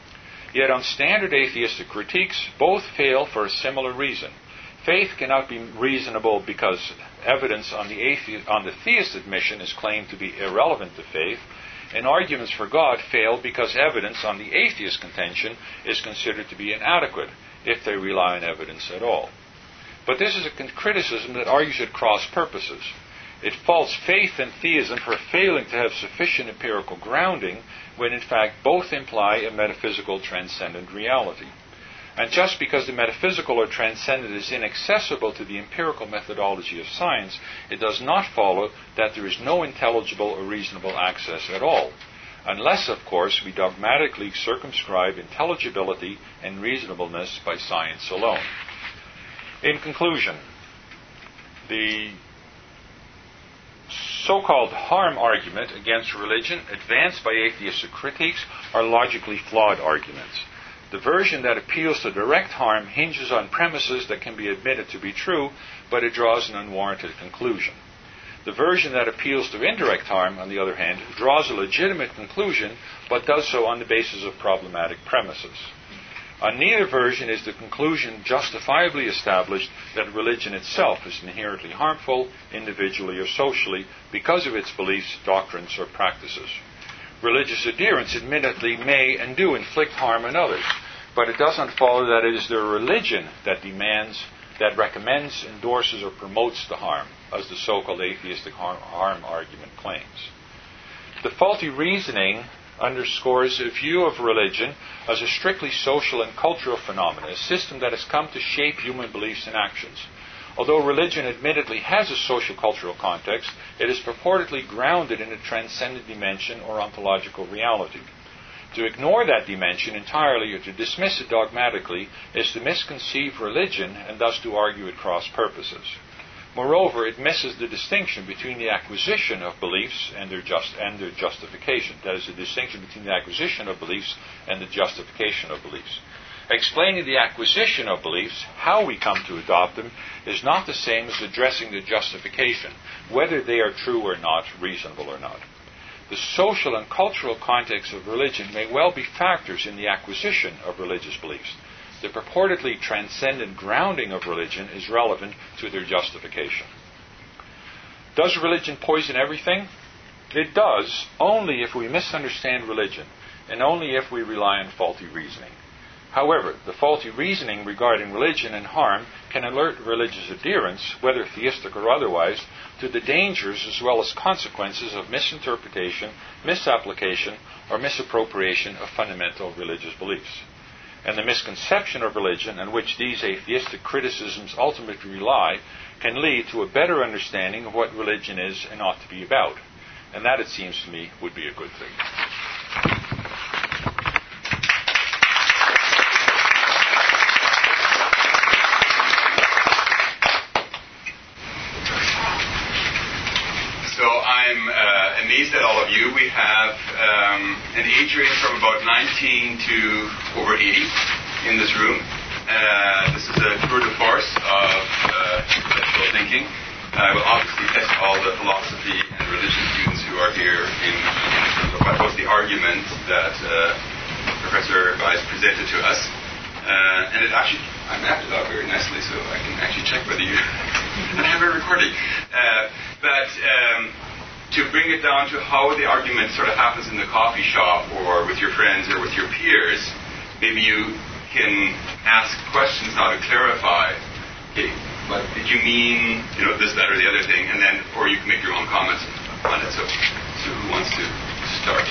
Yet on standard atheistic critiques, both fail for a similar reason. Faith cannot be reasonable because evidence on the, athe- on the theist admission is claimed to be irrelevant to faith, and arguments for God fail because evidence on the atheist contention is considered to be inadequate, if they rely on evidence at all. But this is a criticism that argues at cross purposes. It faults faith and theism for failing to have sufficient empirical grounding, when in fact both imply a metaphysical transcendent reality. And just because the metaphysical or transcendent is inaccessible to the empirical methodology of science, it does not follow that there is no intelligible or reasonable access at all, unless, of course, we dogmatically circumscribe intelligibility and reasonableness by science alone. In conclusion, the so-called harm argument against religion advanced by atheistic critics are logically flawed arguments. The version that appeals to direct harm hinges on premises that can be admitted to be true, but it draws an unwarranted conclusion. The version that appeals to indirect harm, on the other hand, draws a legitimate conclusion, but does so on the basis of problematic premises. On neither version is the conclusion justifiably established that religion itself is inherently harmful, individually or socially, because of its beliefs, doctrines, or practices. Religious adherents admittedly may and do inflict harm on others, but it doesn't follow that it is their religion that demands, that recommends, endorses, or promotes the harm, as the so-called atheistic harm, harm argument claims. The faulty reasoning underscores a view of religion as a strictly social and cultural phenomenon, a system that has come to shape human beliefs and actions. Although religion admittedly has a social-cultural context, it is purportedly grounded in a transcendent dimension or ontological reality. To ignore that dimension entirely or to dismiss it dogmatically is to misconceive religion and thus to argue at cross purposes. Moreover, it misses the distinction between the acquisition of beliefs and their, just, and their justification. That is, the distinction between the acquisition of beliefs and the justification of beliefs. Explaining the acquisition of beliefs, how we come to adopt them, is not the same as addressing the justification, whether they are true or not, reasonable or not. The social and cultural context of religion may well be factors in the acquisition of religious beliefs. The purportedly transcendent grounding of religion is relevant to their justification. Does religion poison everything? It does, only if we misunderstand religion, and only if we rely on faulty reasoning. However, the faulty reasoning regarding religion and harm can alert religious adherents, whether theistic or otherwise, to the dangers as well as consequences of misinterpretation, misapplication, or misappropriation of fundamental religious beliefs. And the misconception of religion on which these atheistic criticisms ultimately rely can lead to a better understanding of what religion is and ought to be about. And that, it seems to me, would be a good thing. So I'm uh, amazed at all of you. We have um, an age range from about nineteen to over eighty in this room. Uh, this is a tour de force of uh, intellectual thinking. I will obviously test all the philosophy and religion students who are here in, in what was the argument that uh, Professor Weiss presented to us. Uh, and it actually, I mapped it out very nicely, so I can actually check whether you I have a recording. Uh, but um, to bring it down to how the argument sort of happens in the coffee shop or with your friends or with your peers, maybe you can ask questions now to clarify, okay, what did you mean, you know, this, that, or the other thing, and then, or you can make your own comments on it. So, so who wants to start?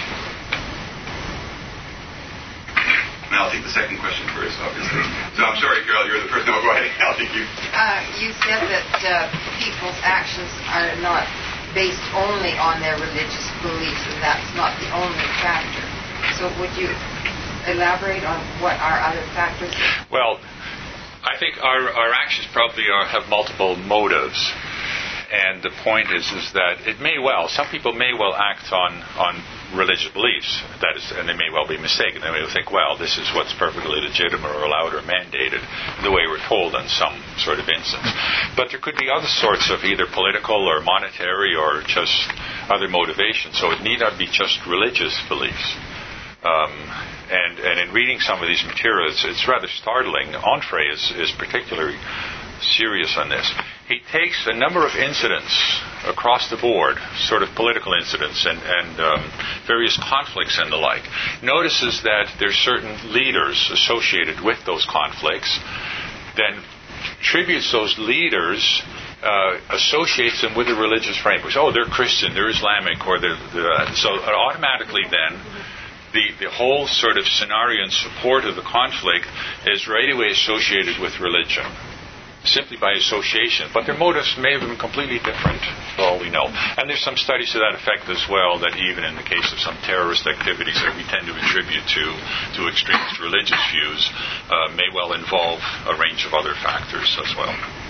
And I'll take the second question first, obviously. So I'm sorry, Carol, you're the first. No, go ahead. I'll take you. Uh, you said that uh, people's actions are not based only on their religious beliefs, and that's not the only factor. So would you elaborate on what are other factors? Well, I think our, our actions probably are, have multiple motives. And the point is, is that it may well, some people may well act on, on religious beliefs, that is, and they may well be mistaken. They may think, well, this is what's perfectly legitimate or allowed or mandated, the way we're told in some sort of instance. But there could be other sorts of either political or monetary or just other motivations. So it need not be just religious beliefs. Um, and, and in reading some of these materials, it's rather startling. Onfray is, is particularly serious on this. He takes a number of incidents across the board, sort of political incidents and, and um, various conflicts and the like, notices that there's certain leaders associated with those conflicts, then tributes those leaders, uh, associates them with the religious frameworks. Oh, they're Christian, they're Islamic, or they're... they're so automatically then, the, the whole sort of scenario and support of the conflict is right away associated with religion, simply by association. But their motives may have been completely different, for all we know. And there's some studies to that effect as well, that even in the case of some terrorist activities that we tend to attribute to, to extremist religious views, uh, may well involve a range of other factors as well.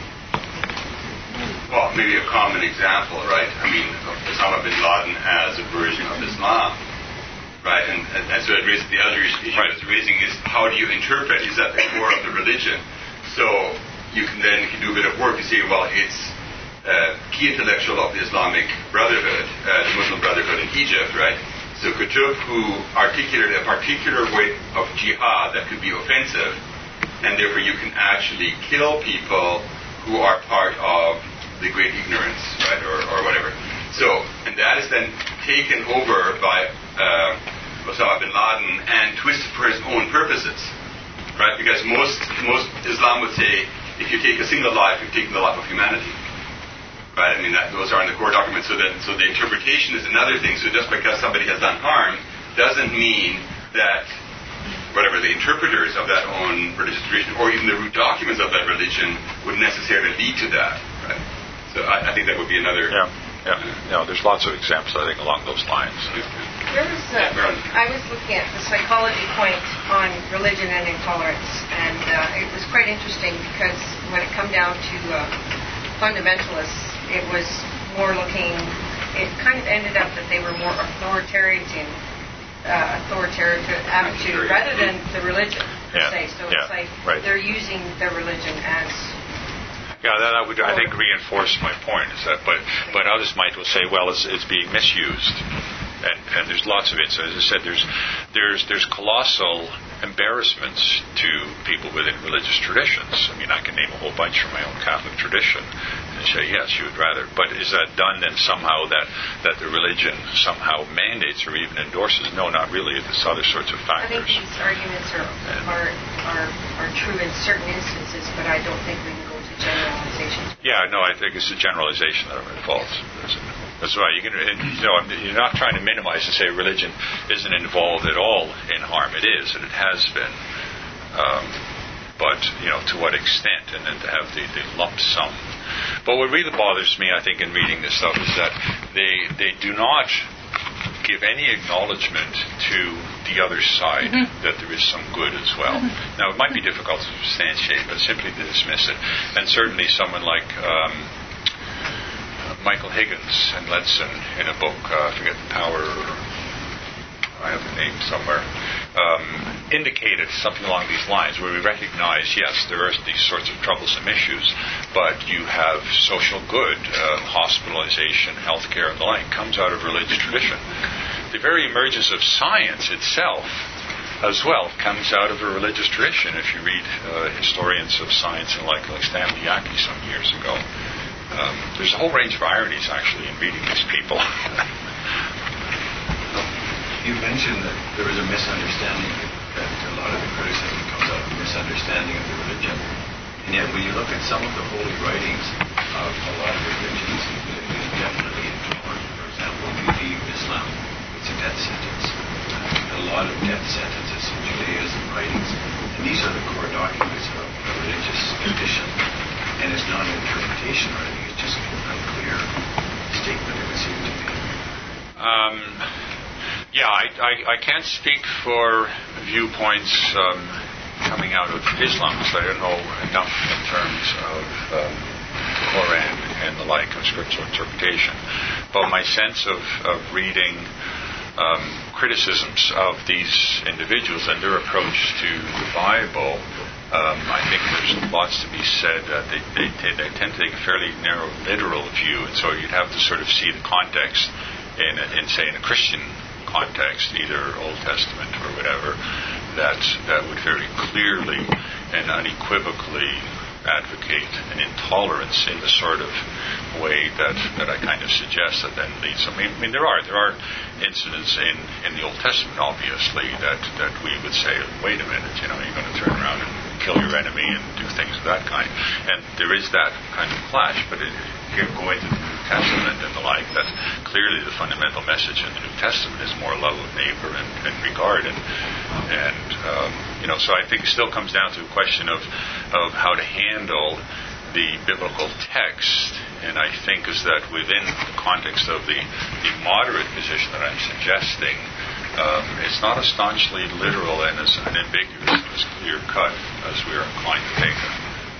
Well, maybe a common example, right? I mean, Osama bin Laden as a version of Islam. Right, and, and, and so it raises the other issue right. it's raising is how do you interpret? Is that the core of the religion? So you can then can do a bit of work to say, well, it's uh, key intellectual of the Islamic Brotherhood, uh, the Muslim Brotherhood in Egypt, right? So Qutb, who articulated a particular way of jihad that could be offensive, and therefore you can actually kill people who are part of the great ignorance, right, or, or whatever. So, and that is then taken over by uh, Osama bin Laden and twisted for his own purposes, right? Because most most Islam would say, if you take a single life, you've taken the life of humanity, right? I mean, that, those are in the core documents. So that so the interpretation is another thing. So just because somebody has done harm doesn't mean that whatever the interpreters of that own religious tradition or even the root documents of that religion would necessarily lead to that, right? So I, I think that would be another. Yeah. Yeah, you know, there's lots of examples, I think, along those lines. There was, uh, I was looking at the psychology point on religion and intolerance, and uh, it was quite interesting because when it come down to uh, fundamentalists, it was more looking, it kind of ended up that they were more authoritarian, uh, authoritarian attitude rather than the religion, per yeah. se. So yeah. it's like right. they're using their religion as... Yeah, that, that would, I think, reinforce my point. Is that, but but others might will say, well, it's, it's being misused, and, and there's lots of it. So as I said, there's there's there's colossal embarrassments to people within religious traditions. I mean, I can name a whole bunch from my own Catholic tradition and say, yes, you would rather. But is that done then somehow that, that the religion somehow mandates or even endorses? No, not really. It's other sorts of factors. I think these arguments are, are, are, are true in certain instances, but I don't think we can go to generalizations. Yeah, no, I think it's the generalization that are involved. That's right. You can, you know, you're not trying to minimize and say religion isn't involved at all in harm. It is, and it has been. Um, but, you know, to what extent? And then to have the, the lump sum. But what really bothers me, I think, in reading this stuff is that they they do not give any acknowledgement to the other side, mm-hmm. that there is some good as well. Mm-hmm. Now, it might be difficult to substantiate, but simply to dismiss it. And certainly someone like Um, Michael Higgins and Ledson in a book, uh, I forget the power, I have the name somewhere, um, indicated something along these lines where we recognize, yes, there are these sorts of troublesome issues, but you have social good, uh, hospitalization, healthcare, and the like, comes out of religious tradition. The very emergence of science itself as well comes out of a religious tradition. If you read uh, historians of science and like, like Stanley Yaki some years ago, Um, there's a whole range of ironies, actually, in reading these people. You mentioned that there was a misunderstanding, that a lot of the criticism comes out of a misunderstanding of the religion. And yet, when you look at some of the holy writings of a lot of religions, it is definitely intolerant. For example, if you leave Islam, it's a death sentence. A lot of death sentences in Judaism writings. And these are the core documents of a religious tradition. And it's not an interpretation or anything, it's just a clear statement, it would seem to me. Um, yeah, I, I, I can't speak for viewpoints um, coming out of Islam, because I don't know enough in terms of um, the Quran and the like, of scriptural interpretation. But my sense of, of reading um, criticisms of these individuals and their approach to the Bible, Um, I think there's lots to be said that they, they, t- they tend to take a fairly narrow literal view, and so you'd have to sort of see the context in, in say, in a Christian context, either Old Testament or whatever, that that would very clearly and unequivocally advocate an intolerance in the sort of way that, that I kind of suggest that then leads. I mean, I mean there are there are incidents in, in the Old Testament, obviously, that, that we would say, wait a minute, you know, you're going to turn around and kill your enemy and do things of that kind. And there is that kind of clash, but it, you go into the New Testament and the like, that clearly the fundamental message in the New Testament is more love of neighbor and, and regard. And, and um, you know, so I think it still comes down to a question of, of how to handle the biblical text. And I think is that within the context of the, the moderate position that I'm suggesting, Um, it's not as staunchly literal and as unambiguous and as clear-cut as we are inclined to take it.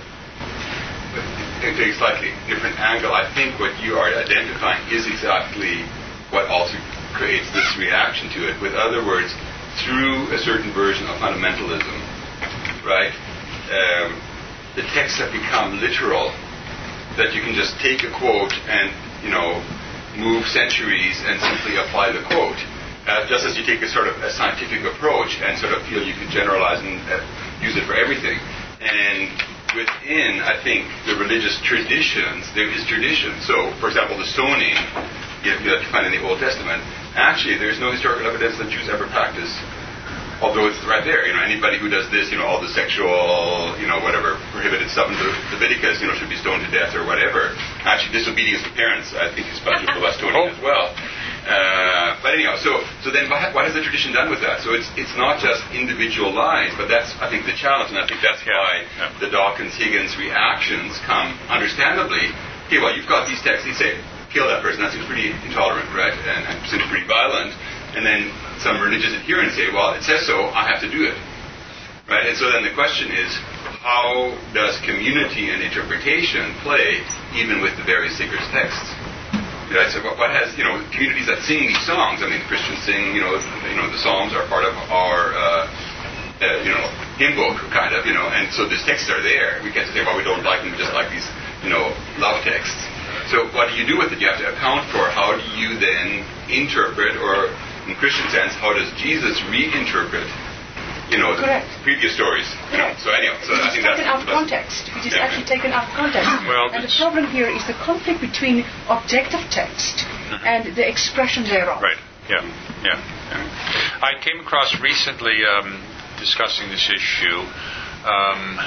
But to take a slightly different angle, I think what you are identifying is exactly what also creates this reaction to it. With other words, through a certain version of fundamentalism, right, um, the texts have become literal, that you can just take a quote and, you know, move centuries and simply apply the quote. Uh, just as you take a sort of a scientific approach and sort of feel you can generalize and uh, use it for everything. And within, I think, the religious traditions, there is tradition. So, for example, the stoning, you know, that you find in the Old Testament, actually there's no historical evidence that Jews ever practiced. Although it's right there, you know, anybody who does this, you know, all the sexual, you know, whatever prohibited stuff in Leviticus, you know, should be stoned to death or whatever. Actually, disobedience to parents, I think, is punishable by stoning as well. Uh, but anyhow, so so then what, what has the tradition done with that? So it's it's not just individualized, but that's, I think, the challenge, and I think that's why yeah. the Dawkins-Higgins reactions come understandably. Okay, well, you've got these texts, they say, kill that person, that seems pretty intolerant, right, and, and seems pretty violent. And then some religious adherents say, well, it says so, I have to do it. Right? And so then the question is, how does community and interpretation play even with the various sacred texts? Right? So what, what has, you know, communities that sing these songs, I mean, Christians sing, you know, you know, the Psalms are part of our, uh, uh, you know, hymn book, kind of, you know, and so these texts are there. We can't say, well, we don't like them just like these, you know, love texts. So what do you do with it? You have to account for how do you then interpret, or in Christian sense, how does Jesus reinterpret, you know, Correct. the previous stories? Correct. So anyhow, so I Which is think that's taken out of that's- context. Which is Yeah. actually taken out of context. Well, and the it's- problem here is the conflict between objective text and the expression thereof. Right. Yeah. Yeah. yeah. I came across recently um, discussing this issue, um,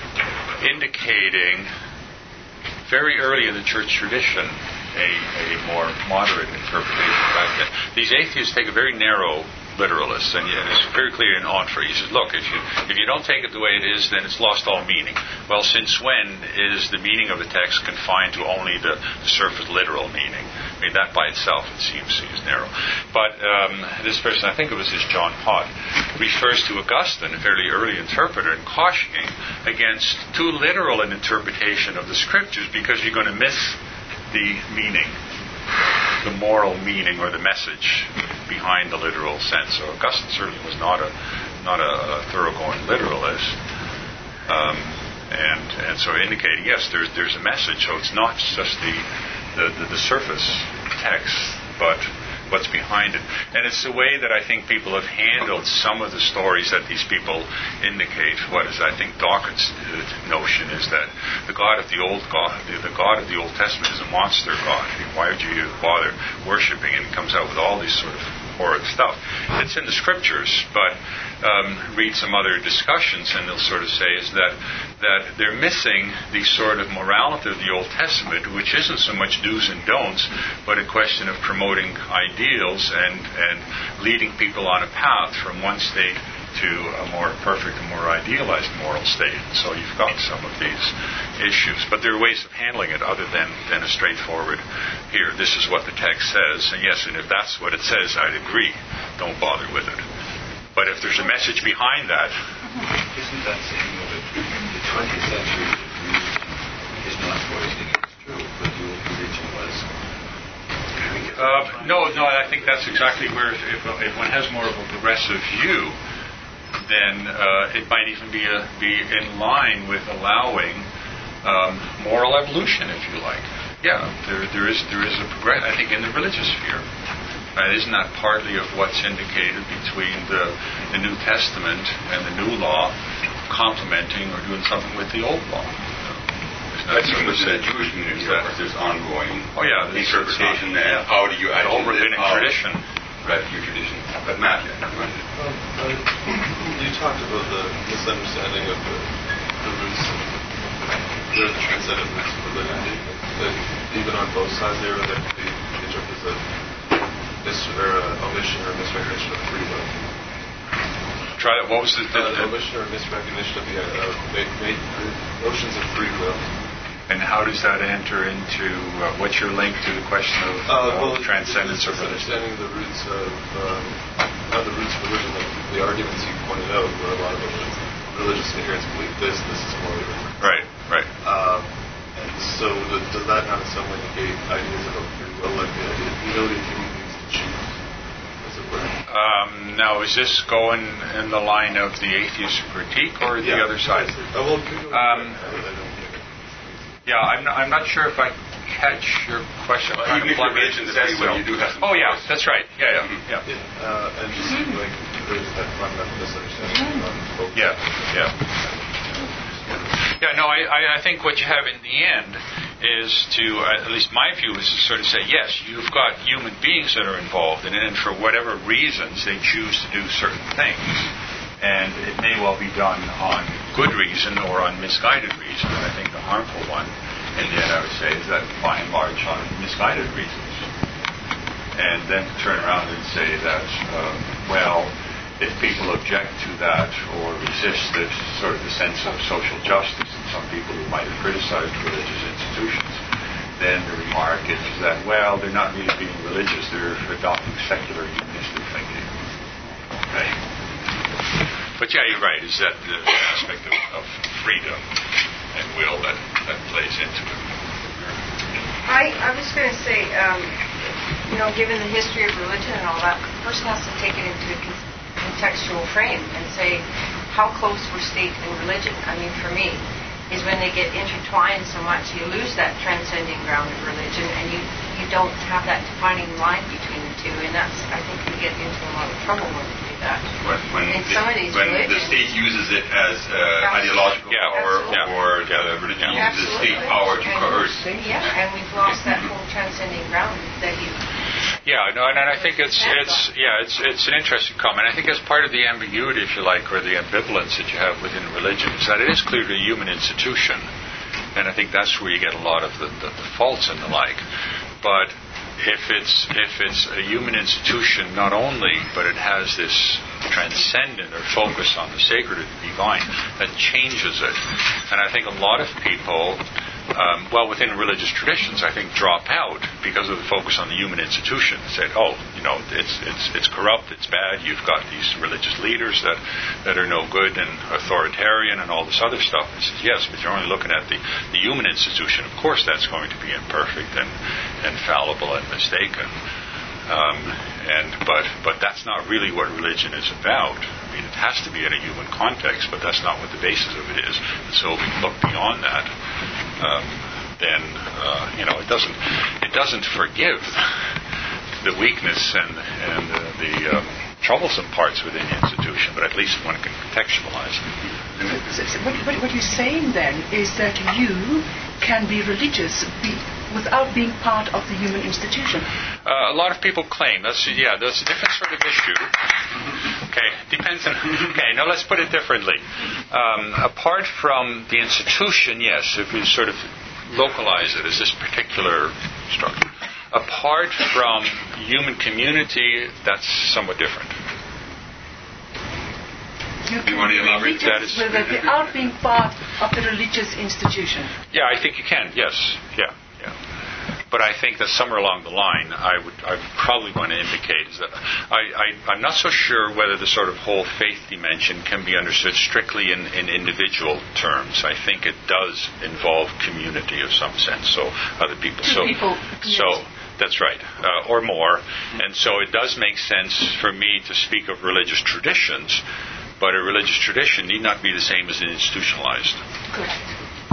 indicating very early in the church tradition a, a more moderate interpretation. Right? These atheists take a very narrow literalist, and yeah, it's very clear in Onfray. He says, look, if you if you don't take it the way it is, then it's lost all meaning. Well, since when is the meaning of a text confined to only the, the surface literal meaning? I mean, that by itself, it seems, seems narrow. But um, this person, I think it was this John Pott, refers to Augustine, a fairly early interpreter, and cautioning against too literal an interpretation of the Scriptures, because you're going to miss the meaning, the moral meaning or the message behind the literal sense. So Augustine certainly was not a not a, a thoroughgoing literalist, um, and and so indicating yes, there's there's a message. So it's not just the the, the, the surface text, but what's behind it. And it's the way that I think people have handled some of the stories that these people indicate. What is, I think, Dawkins' notion is that the God of the Old God, the, the God of the Old Testament is a monster God. Why would you bother worshiping? And he comes out with all these sort of horrid stuff. It's in the Scriptures, but um, read some other discussions, and they'll sort of say is that that they're missing the sort of morality of the Old Testament, which isn't so much do's and don'ts, but a question of promoting ideals and, and leading people on a path from one state to a more perfect and more idealized moral state. So you've got some of these issues. But there are ways of handling it other than, than a straightforward, here, this is what the text says. And yes, and if that's what it says, I'd agree. Don't bother with it. But if there's a message behind that... Isn't that saying that the twentieth century is not pointing it's true, but the old religion was... Uh, no, no, I think that's exactly where if, if one has more of a progressive view, then uh, it might even be a, be in line with allowing um, moral evolution, if you like. Yeah, there there is there is a progress. I think in the religious sphere, uh, isn't that partly of what's indicated between the the New Testament and the New Law, complementing or doing something with the Old Law? That's even within the Jewish community, that there's ongoing oh, yeah, interpretation. And how do you the whole actually rabbinic live out tradition? Right, your tradition. But Matt, yeah, go ahead. Um, uh, you talked about the misunderstanding of the, the roots, the transcendent roots of religion. That even on both sides there, that could be interpreted as a mis- or a omission or misrecognition of free will. Try that. What was the, the, Uh, the omission or misrecognition of the uh, ma- ma- notions of free will. and how does that enter into uh, what's your link to the question of uh, Uh, well, transcendence it's of religion? understanding the roots of um, not the roots of religion, like the arguments you pointed out, where a lot of religious, religious adherents believe this, this is more different. Right, right. Um, and so does, does that not in some way negate ideas about free will, like the ability of human beings to choose, as it were? Um, now, is this going in the line of the atheist critique or the Yeah. other side? Uh, well, could go Um, I don't think Yeah, I'm not, I'm not sure if I catch your question. Well, I'm even if trying to plug it religion into says free so, will. you do have some Oh, yeah, choice. that's right. Yeah, yeah, Mhm. yeah. Yeah, uh, and just like there's that fundamental misunderstanding on both. Yeah, yeah. Yeah, no, I, I, I think what you have in the end is to, uh, at least my view is to sort of say, yes, you've got human beings that are involved in it, and for whatever reasons they choose to do certain things. And it may well be done on good reason or on misguided reason. And I think the harmful one, in the end, I would say, is that by and large on misguided reasons. And then to turn around and say that, uh, well, if people object to that or resist this sort of the sense of social justice in some people who might have criticized religious institutions, then the remark is that, well, they're not really being religious, they're adopting secular humanistic thinking. Okay? But yeah, you're right, is that the aspect of, of freedom and will that, that plays into it. I, I was going to say, um, you know, given the history of religion and all that, the person has to take it into a con- contextual frame and say, how close were state and religion? I mean, for me, is when they get intertwined so much, you lose that transcending ground of religion, and you, you don't have that defining line between the two, and that's, I think, we get into a lot of trouble when we do that. When, when, in the, some of these when the religions, state uses it as uh, ideological Yeah. power, Yeah. or the religion Yeah. uses state power to and, coerce. Yeah, and we've lost that whole transcending ground that you. Yeah, no, and I think it's it's yeah, it's it's an interesting comment. I think as part of the ambiguity, if you like, or the ambivalence that you have within religion, is that it is clearly a human institution, and I think that's where you get a lot of the, the, the faults and the like. But if it's if it's a human institution, not only, but it has this transcendent or focus on the sacred or the divine, that changes it. And I think a lot of people, um, well, within religious traditions, I think drop out because of the focus on the human institution. Say, oh, you know, it's it's it's corrupt, it's bad. You've got these religious leaders that, that are no good and authoritarian and all this other stuff. And says, yes, but you're only looking at the, the human institution. Of course, that's going to be imperfect and, and fallible and mistaken. Um, and but but that's not really what religion is about. I mean, it has to be in a human context, but that's not what the basis of it is. And so if we look beyond that, um, then uh, you know it doesn't it doesn't forgive the weakness and and uh, the um, troublesome parts within the institution, but at least one can contextualize it. So, so what, what, what you're saying then is that you can be religious be, without being part of the human institution. Uh, a lot of people claim that's yeah, that's a different sort of issue. Okay, depends on. Okay, now let's put it differently. Um, apart from the institution, yes, if we sort of localize it as this particular structure. Apart from human community, that's somewhat different. You Do you want to elaborate? That is- without being part of the religious institution. Yeah, I think you can. Yes, yeah, yeah. But I think that somewhere along the line, I would, I would probably want to indicate is that I, I, I'm not so sure whether the sort of whole faith dimension can be understood strictly in, in individual terms. I think it does involve community of some sense. So other people. Two so, people. so that's right, uh, or more. And so it does make sense for me to speak of religious traditions, but a religious tradition need not be the same as an institutionalized. Correct.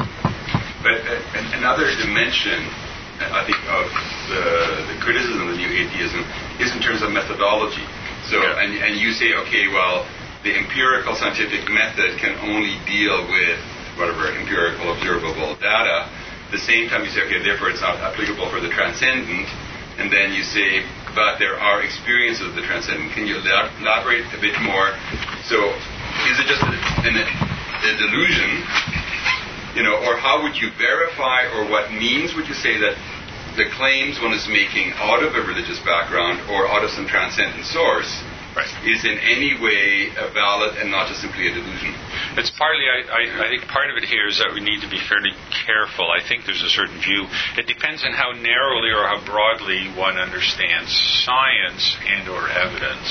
But uh, another dimension, I think, of the, the criticism of the new atheism is in terms of methodology. So, Yeah. and, and you say, okay, well, the empirical scientific method can only deal with whatever empirical observable data. At the same time, you say, okay, therefore it's not applicable for the transcendent. And then you say, but there are experiences of the transcendent. Can you elaborate a bit more? So, is it just a, an, a delusion? You know, or how would you verify, or what means would you say that the claims one is making out of a religious background or out of some transcendent source Right. is in any way a valid and not just simply a delusion? It's partly, I, I, I think part of it here is that we need to be fairly careful. I think there's a certain view. It depends on how narrowly or how broadly one understands science and or evidence.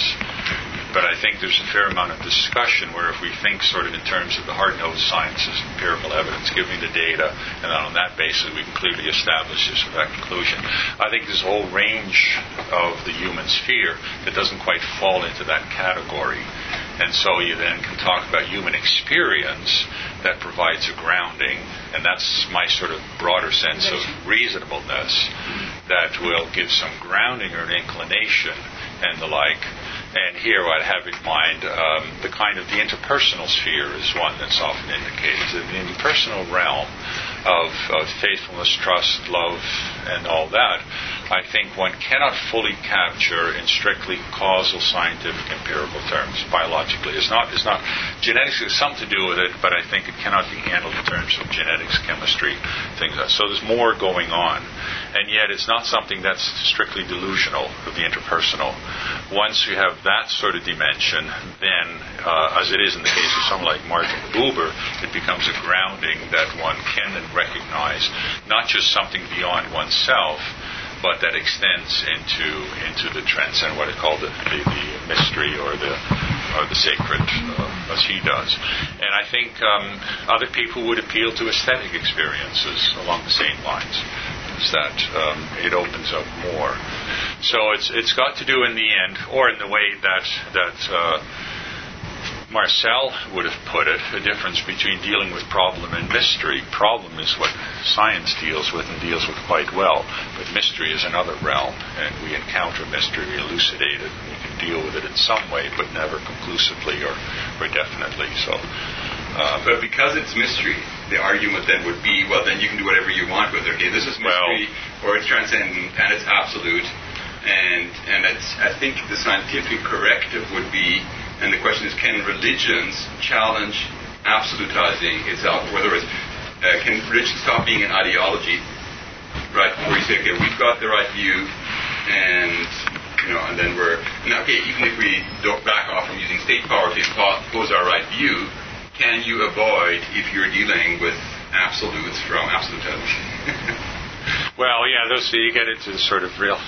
But I think there's a fair amount of discussion where if we think sort of in terms of the hard-nosed sciences, empirical evidence, giving the data, and then on that basis we can clearly establish this or that conclusion. I think there's a whole range of the human sphere that doesn't quite fall into that category. And so you then can talk about human experience that provides a grounding, and that's my sort of broader sense of reasonableness that will give some grounding or an inclination and the like. And here what I have in mind, um, the kind of the interpersonal sphere is one that's often indicated. In the interpersonal realm of, of faithfulness, trust, love, and all that, I think one cannot fully capture in strictly causal, scientific, empirical terms, biologically. It's not, it's not, genetics has something to do with it, but I think it cannot be handled in terms of genetics, chemistry, things like that. So there's more going on. And yet it's not something that's strictly delusional of the interpersonal. Once you have that sort of dimension, then, uh, as it is in the case of someone like Martin Buber, it becomes a grounding that one can then recognize, not just something beyond oneself, but that extends into into the transcend, what I call the, the, the mystery or the or the sacred, uh, as he does. And I think um, other people would appeal to aesthetic experiences along the same lines. Is that um, it opens up more. So it's it's got to do in the end, or in the way that that uh, Marcel would have put it, a difference between dealing with problem and mystery. Problem is what science deals with and deals with quite well, but mystery is another realm, and we encounter mystery, we elucidate it, and we can deal with it in some way, but never conclusively or, or definitely. So, um, but because it's mystery, the argument then would be, well, then you can do whatever you want with it. Okay, this is mystery, well, or it's transcendent, and it's absolute, and and it's, I think the scientific corrective would be. And the question is, can religions challenge absolutizing itself? In other words, uh, can religion stop being an ideology, right? Where you say, okay, we've got the right view, and you know, and then we're now, okay. Even if we don't back off from using state power to impose our right view, can you avoid if you're dealing with absolutes from absolutism? Well, yeah, those you get into the sort of real.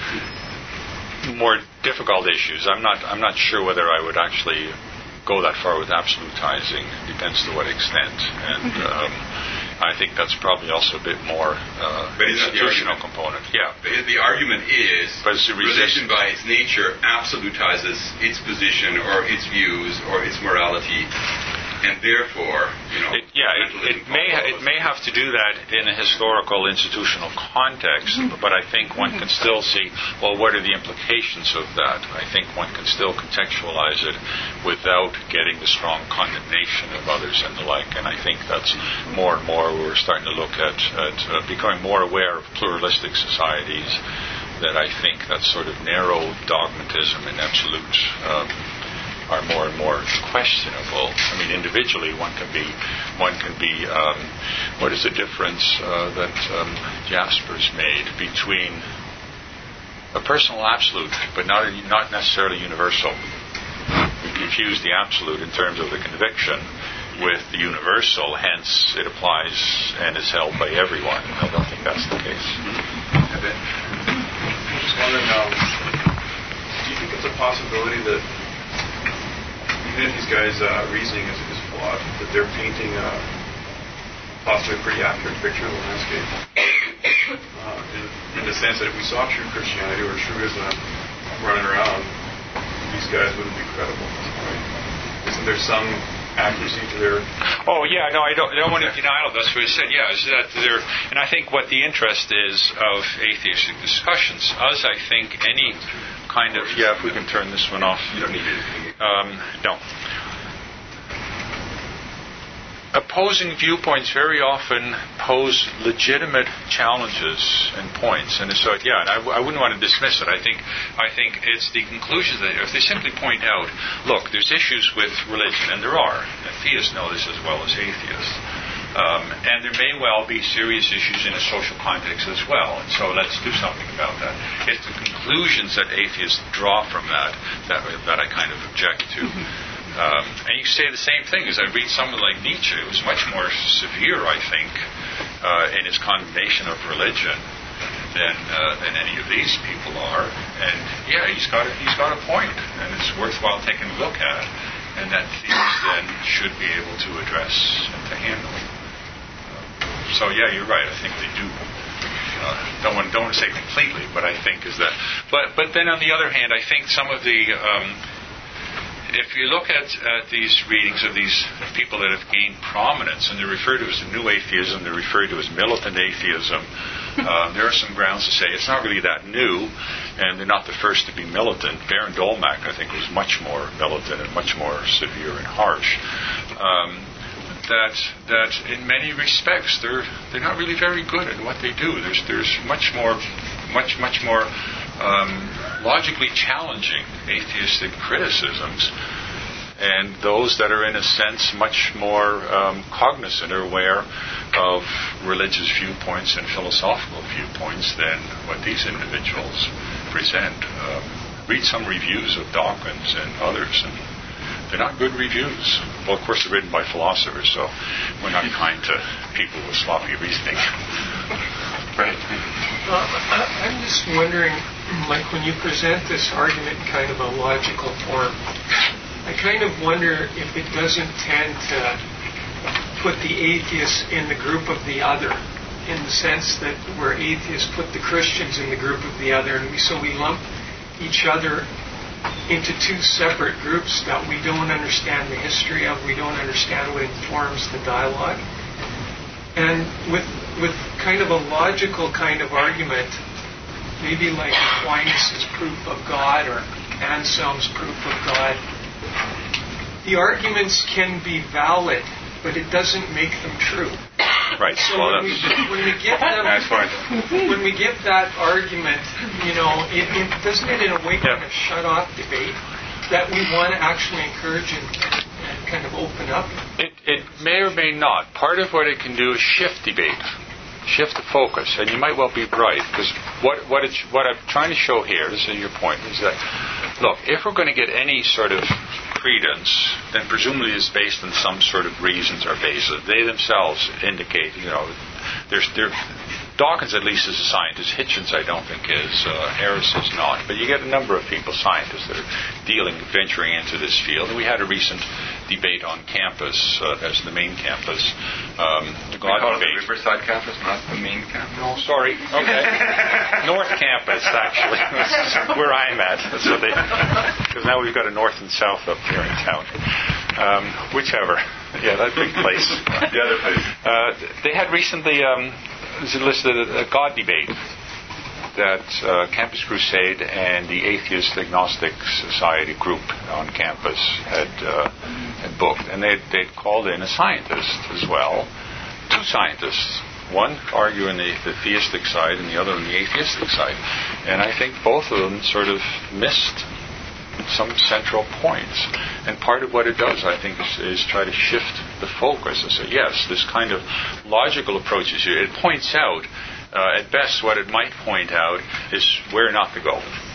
More difficult issues. I'm not. I'm not sure whether I would actually go that far with absolutizing. Depends to what extent, and um, I think that's probably also a bit more uh, but institutional component. Yeah. But the argument is but religion, by its nature, absolutizes its position or its views or its morality. And therefore, you know, it, yeah, it, it may ha- it may have to do that in a historical institutional context, but I think one can still see, well, what are the implications of that? I think one can still contextualize it without getting the strong condemnation of others and the like. And I think that's more and more we're starting to look at, at uh, becoming more aware of pluralistic societies. That I think that sort of narrow dogmatism and absolute. Um, are more and more questionable. I mean, individually, one can be, one can be. Um, what is the difference uh, that um, Jaspers made between a personal absolute, but not a, not necessarily universal? We confuse the absolute in terms of the conviction with the universal. Hence, it applies and is held by everyone. I don't think that's the case. I'm just wondering, um, do you think it's a possibility that even if these guys' uh, reasoning is, is flawed, that they're painting uh, possibly a pretty accurate picture of the landscape? Uh, in, in the sense that if we saw true Christianity or true Islam running around, these guys wouldn't be credible, right? Isn't there some accuracy to their... Oh, yeah, no, I don't, I don't want to deny all that's what I said. Yeah, is that there, and I think what the interest is of atheistic discussions, as I think any kind of... Yeah, if we can turn this one off. You don't need it. Um, no. Opposing viewpoints very often pose legitimate challenges and points, and so yeah, and I, w- I wouldn't want to dismiss it. I think I think it's the conclusions that if they simply point out, look, there's issues with religion, and there are. And theists know this as well as atheists, um, and there may well be serious issues in a social context as well. And so let's do something about that. It's the conclusions that atheists draw from that that that I kind of object to. Um, and you say the same thing as I read someone like Nietzsche. It was much more severe, I think, uh, in his condemnation of religion than uh, than any of these people are. And yeah, he's got a, he's got a point, and it's worthwhile taking a look at, and that thieves then should be able to address and to handle. Uh, so yeah, you're right. I think they do. Uh, don't want don't want to say completely, but I think is that. But but then on the other hand, I think some of the um, if you look at, at these readings of these people that have gained prominence, and they're referred to as new atheism, they're referred to as militant atheism, uh, there are some grounds to say it's not really that new, and they're not the first to be militant. Baron Dolmack, I think, was much more militant and much more severe and harsh. Um, that that in many respects they're they're not really very good at what they do. There's there's much more much much more um, logically challenging atheistic criticisms, and those that are in a sense much more um, cognizant or aware of religious viewpoints and philosophical viewpoints than what these individuals present. Um, read some reviews of Dawkins and others, and they're not good reviews. Well, of course, they're written by philosophers, so we're not kind to people with sloppy reasoning. Right. Uh, I, I'm just wondering, like when you present this argument in kind of a logical form, I kind of wonder if it doesn't tend to put the atheists in the group of the other, in the sense that where atheists put the Christians in the group of the other, and we, so we lump each other into two separate groups that we don't understand the history of, we don't understand what informs the dialogue. And with with kind of a logical kind of argument, maybe like Aquinas' proof of God or Anselm's proof of God, the arguments can be valid, but it doesn't make them true. Right. So well, when, we, when we give them, that's fine. when we give that argument, you know, it, it doesn't it in a way kind yeah. of shut off debate that we want to actually encourage and, and kind of open up. It, it may or may not. Part of what it can do is shift debate, shift the focus, and you might well be right, because what what it's what I'm trying to show here, this is your point, is that look, if we're going to get any sort of credence, then presumably it's based on some sort of reasons or basis. They themselves indicate, you know, there's there. Dawkins at least is a scientist. Hitchens I don't think is. Uh, Harris is not. But you get a number of people, scientists, that are dealing, venturing into this field. And we had a recent debate on campus, uh, as the main campus. Um, the God call debate. it the Riverside campus, not the main campus? No, sorry. Okay. North Campus, actually. That's where I'm at. That's what they. Because now we've got a north and south up here in town. Um, whichever. Yeah, that big place. The other place. Uh, they had recently. Um, There's listed a God debate that uh, Campus Crusade and the Atheist Agnostic Society group on campus had uh, had booked, and they they'd called in a scientist as well, two scientists, one arguing the, the theistic side and the other on the atheistic side, and I think both of them sort of missed some central points. And part of what it does, I think, is, is try to shift the focus and say, yes, this kind of logical approach is here. It points out, uh, at best, what it might point out is where not to go,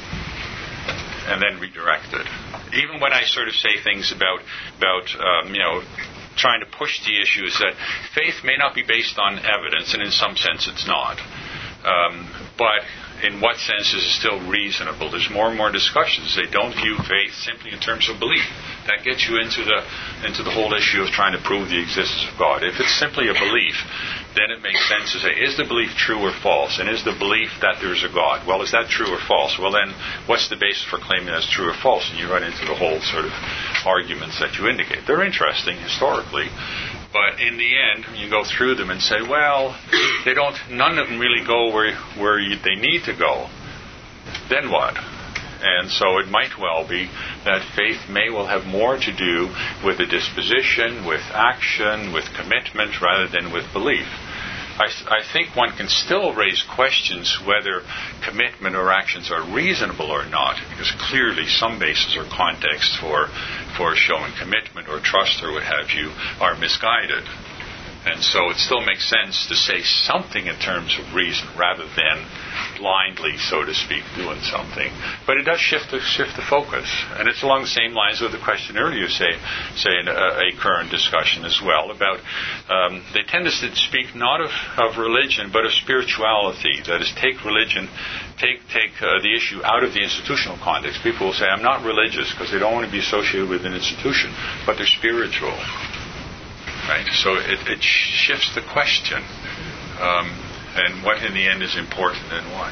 and then redirect it. Even when I sort of say things about, about um, you know, trying to push the issues that faith may not be based on evidence, and in some sense it's not. Um, but in what sense is it still reasonable? There's more and more discussions. They don't view faith simply in terms of belief. That gets you into the into the whole issue of trying to prove the existence of God. If it's simply a belief, then it makes sense to say, is the belief true or false? And is the belief that there's a God? Well, is that true or false? Well, then, what's the basis for claiming that's true or false? And you run into the whole sort of arguments that you indicate. They're interesting historically, but in the end, you go through them and say, well, they don't. None of them really go where where you, they need to go. Then what? And so it might well be that faith may well have more to do with a disposition, with action, with commitment, rather than with belief. I, I think one can still raise questions whether commitment or actions are reasonable or not, because clearly some basis or context for for showing commitment or trust or what have you are misguided. And so it still makes sense to say something in terms of reason rather than blindly, so to speak, doing something. But it does shift the, shift the focus. And it's along the same lines with the question earlier, say, say in a, a current discussion as well, about um, they tend to speak not of, of religion, but of spirituality. That is, take religion, take, take uh, the issue out of the institutional context. People will say, I'm not religious, because they don't want to be associated with an institution, but they're spiritual. Right, so it, it shifts the question, um, and what in the end is important and why.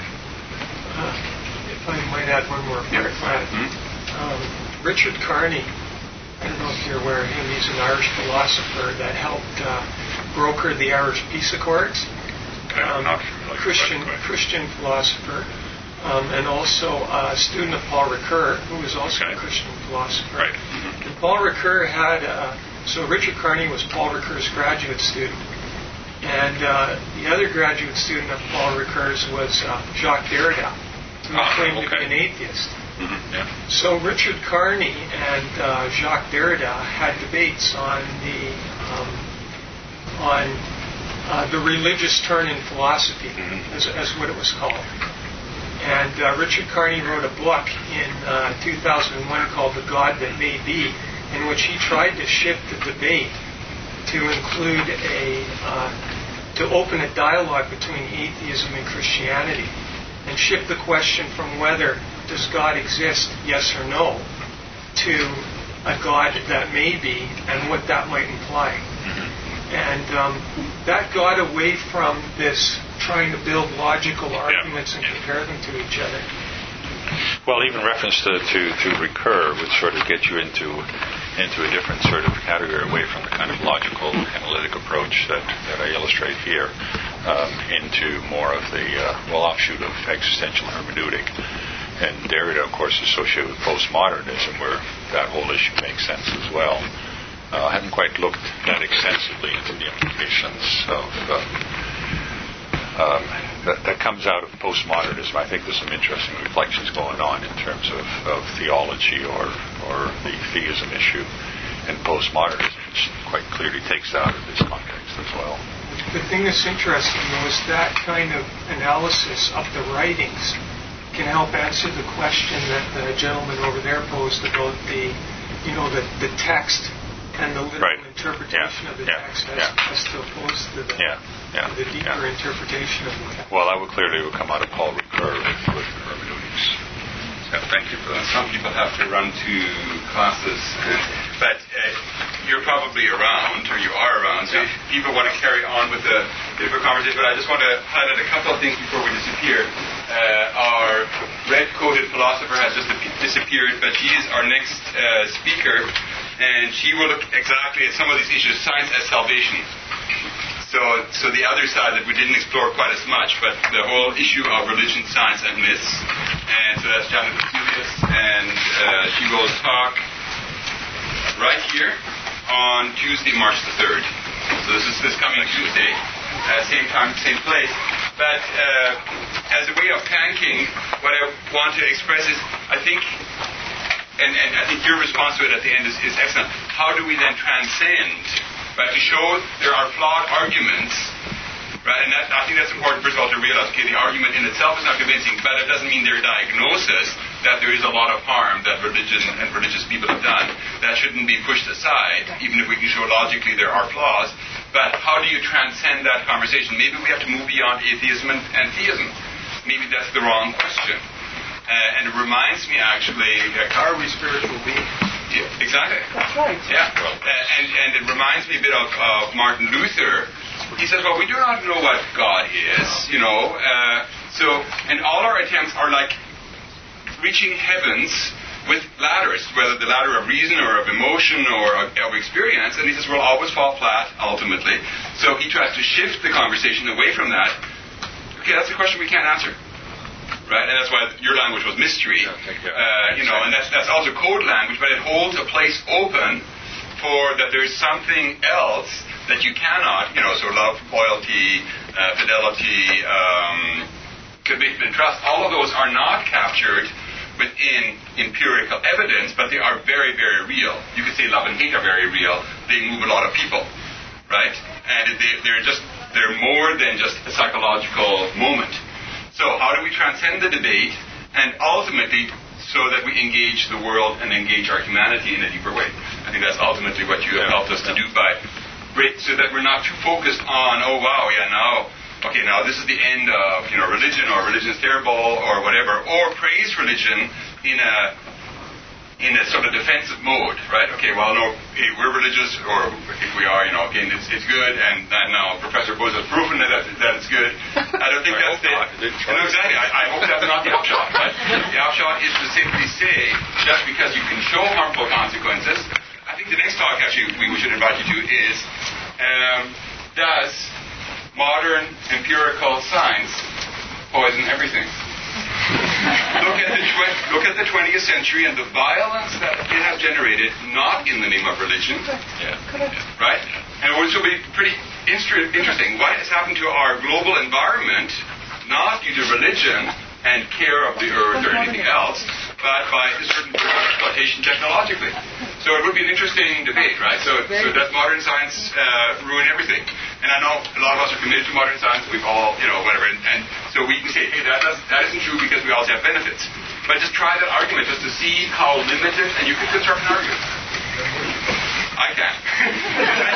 Uh, if I might add one more part. Yeah. Mm-hmm. Um, Richard Carney, I don't know if you're aware of him, he's an Irish philosopher that helped uh, broker the Irish Peace Accords. Okay, um, not familiar. Christian, Christian philosopher, um, and also a student of Paul Ricoeur, who was also okay. a Christian philosopher. Right. Mm-hmm. And Paul Ricoeur had... Uh, So Richard Carney was Paul Ricoeur's graduate student. And uh, the other graduate student of Paul Ricoeur's was uh, Jacques Derrida, who ah, claimed okay. to be an atheist. Mm-hmm. Yeah. So Richard Carney and uh, Jacques Derrida had debates on the um, on uh, the religious turn in philosophy, mm-hmm. as, as what it was called. And uh, Richard Carney wrote a book in uh, two thousand one called The God That May Be, in which he tried to shift the debate to include a, uh, to open a dialogue between atheism and Christianity, and shift the question from whether does God exist, yes or no, to a God that may be, and what that might imply. And um, that got away from this trying to build logical arguments and compare them to each other. Well, even reference to, to, to recur would sort of get you into into a different sort of category away from the kind of logical, analytic approach that, that I illustrate here, um, into more of the, uh, well, offshoot of existential hermeneutic. And Derrida, of course, associated with postmodernism, where that whole issue makes sense as well. Uh, I haven't quite looked that extensively into the implications of... Uh, Um, that, that comes out of postmodernism. I think there's some interesting reflections going on in terms of, of theology or, or the theism issue in postmodernism, which quite clearly takes out of this context as well. The thing that's interesting, though, is that kind of analysis of the writings can help answer the question that the gentleman over there posed about the, you know, the, the text and the literal right. interpretation yeah. of the yeah. text as, yeah. as to opposed to the, yeah. Yeah. the deeper yeah. interpretation of the text. Well, that would clearly would come out of Paul Ricoeur with, with hermeneutics. Yeah, thank you for that. Some people have to run to classes, but uh, you're probably around, or you are around, so yeah. if people want to carry on with the bit of a conversation, but I just want to highlight a couple of things before we disappear. Uh, our red-coated philosopher has just disappeared, but she is our next uh, speaker, and she will look exactly at some of these issues, science as salvation. So, so the other side that we didn't explore quite as much, but the whole issue of religion, science, and myths. And so that's Janet Julius, and uh, she will talk right here on Tuesday, March the third. So this is this coming Tuesday, uh, same time, same place. But uh, as a way of thanking, what I want to express is, I think, and, and I think your response to it at the end is, is excellent. How do we then transcend? Right, to show there are flawed arguments, right, and that, I think that's important, first of all, to realize, okay, the argument in itself is not convincing, but it doesn't mean their diagnosis that there is a lot of harm that religion and religious people have done. That shouldn't be pushed aside, even if we can show logically there are flaws. But how do you transcend that conversation? Maybe we have to move beyond atheism and, and theism. Maybe that's the wrong question. Uh, and it reminds me, actually... Uh, are we spiritual beings? Yeah, exactly. That's right. Yeah, uh, and and it reminds me a bit of, of Martin Luther. He says, well, we do not know what God is, you know. Uh, so, and all our attempts are like reaching heavens with ladders, whether the ladder of reason or of emotion or of, of experience. And he says, we'll always fall flat, ultimately. So he tries to shift the conversation away from that. Okay, that's a question we can't answer. Right, and that's why your language was mystery, yeah, uh, you know, and that's that's also code language, but it holds a place open for that there's something else that you cannot, you know, so love, loyalty, uh, fidelity, um, commitment, trust, all of those are not captured within empirical evidence, but they are very, very real. You could say love and hate are very real. They move a lot of people, right? And they, they're just, they're more than just a psychological moment. So how do we transcend the debate and ultimately so that we engage the world and engage our humanity in a deeper way? I think that's ultimately what you have helped us to do by, so that we're not too focused on, oh wow, yeah, now, okay, now this is the end of, you know, religion, or religion is terrible, or whatever, or praise religion in a in a sort of defensive mode, right? Okay, well, no, hey, we're religious, or if we are, you know, again, it's, it's good, and, and now Professor Bose has proven that, that it's good. I don't think that's the... No, exactly. I, I hope that's not the upshot. But the upshot is to simply say, just because you can show harmful consequences, I think the next talk, actually, we, we should invite you to is, um, does modern empirical science poison everything? Look at the tw- look at the twentieth century and the violence that it has generated, not in the name of religion, yeah. right? And which will be pretty inter- interesting. What has happened to our global environment, not due to religion and care of the earth or anything else, but by a certain exploitation technologically. So it would be an interesting debate, right? So, so does modern science uh, ruin everything? And I know a lot of us are committed to modern science. We've all, you know, whatever. And, and so we can say, hey, that, does, that isn't true because we also have benefits. But just try that argument just to see how limited, and you can construct an argument. I can.